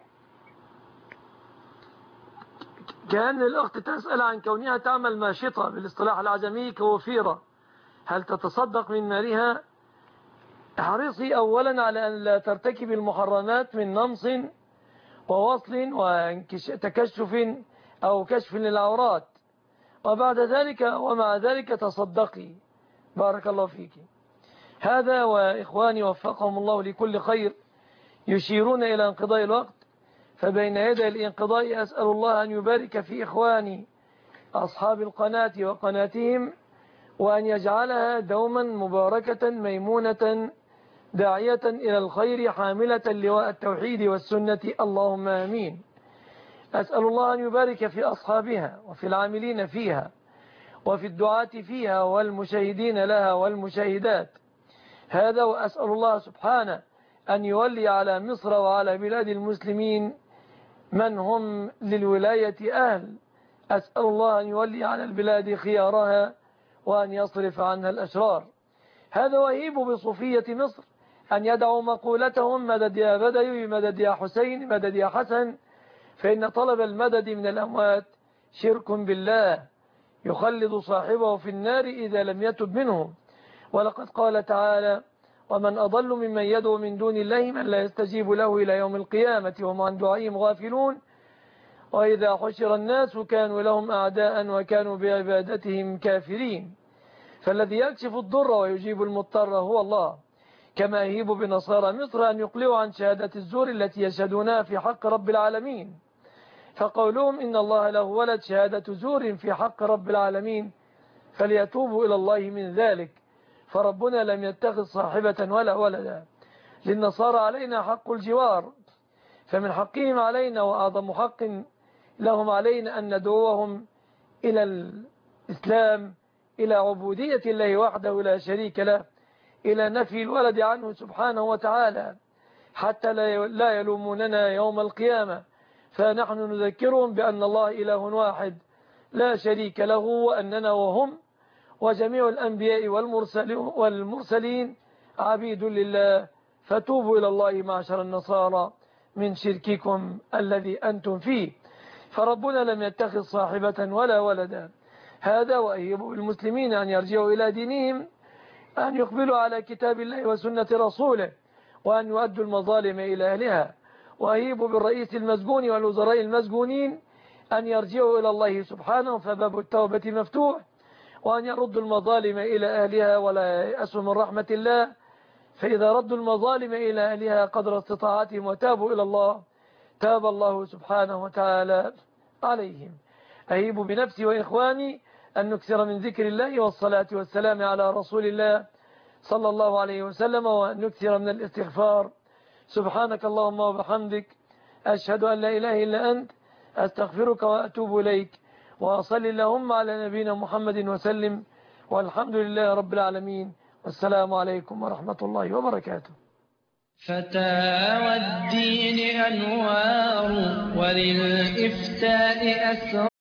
كأن الأخت تسأل عن كونها تعمل ماشطة بالاصطلاح العجمي كوفيرة، هل تتصدق من مالها؟ احرصي أولا على أن لا ترتكب المحرمات من نمص ووصل وتكشف أو كشف للعورات، وبعد ذلك ومع ذلك تصدقي. بارك الله فيك. هذا وإخواني وفقهم الله لكل خير يشيرون إلى انقضاء الوقت، فبين يدي الانقضاء أسأل الله أن يبارك في إخواني أصحاب القناة وقناتهم، وأن يجعلها دوما مباركة ميمونة داعية إلى الخير حاملة لواء التوحيد والسنة، اللهم آمين. أسأل الله أن يبارك في أصحابها وفي العاملين فيها وفي الدعاة فيها والمشاهدين لها والمشاهدات. هذا وأسأل الله سبحانه أن يولي على مصر وعلى بلاد المسلمين من هم للولاية أهل. أسأل الله أن يولي على البلاد خيارها وأن يصرف عنها الأشرار. هذا وهيب بصوفية مصر أن يدعوا مقولتهم مدد يا بدوي مدد يا حسين مدد يا حسن، فإن طلب المدد من الأموات شرك بالله يخلد صاحبه في النار إذا لم يتب منه. ولقد قال تعالى: ومن أضل ممن يدعو من دون الله من لا يستجيب له إلى يوم القيامة وهم عن دعائهم غافلون، وإذا حشر الناس كانوا لهم أعداء وكانوا بعبادتهم كافرين. فالذي يكشف الضر ويجيب المضطر هو الله، كما يهيب بنصارى مصر أن يقلعوا عن شهادة الزور التي يشهدونها في حق رب العالمين، فقولهم إن الله له ولد شهادة زور في حق رب العالمين، فليتوبوا إلى الله من ذلك، فربنا لم يتخذ صاحبة ولا ولدا. للنصارى علينا حق الجوار، فمن حقهم علينا وأعظم حق لهم علينا أن ندعوهم إلى الإسلام، إلى عبودية الله وحده لا شريك له، إلى نفي الولد عنه سبحانه وتعالى، حتى لا يلوموننا يوم القيامة، فنحن نذكرهم بأن الله إله واحد لا شريك له، وأننا وهم وجميع الأنبياء والمرسلين عبيد لله، فتوبوا إلى الله معشر النصارى من شرككم الذي أنتم فيه، فربنا لم يتخذ صاحبة ولا ولدا. هذا وأيب المسلمين أن يرجعوا إلى دينهم، أن يقبلوا على كتاب الله وسنة رسوله، وأن يؤدوا المظالم إلى أهلها. وأيب بالرئيس المسجون والوزراء المسجونين أن يرجعوا إلى الله سبحانه، فباب التوبة مفتوح، وأن يردوا المظالم إلى أهلها ولا يأسوا من رحمة الله، فإذا ردوا المظالم إلى أهلها قدر استطاعتهم وتابوا إلى الله تاب الله سبحانه وتعالى عليهم. أهيب بنفسي وإخواني أن نكثر من ذكر الله والصلاة والسلام على رسول الله صلى الله عليه وسلم، وأن نكثر من الاستغفار. سبحانك اللهم وبحمدك، أشهد أن لا إله إلا أنت، أستغفرك وأتوب إليك، وأصلي اللهم على نبينا محمد وسلم، والحمد لله رب العالمين، والسلام عليكم ورحمة الله وبركاته. فتاوى الدين أنوار وللإفتاء أسرار.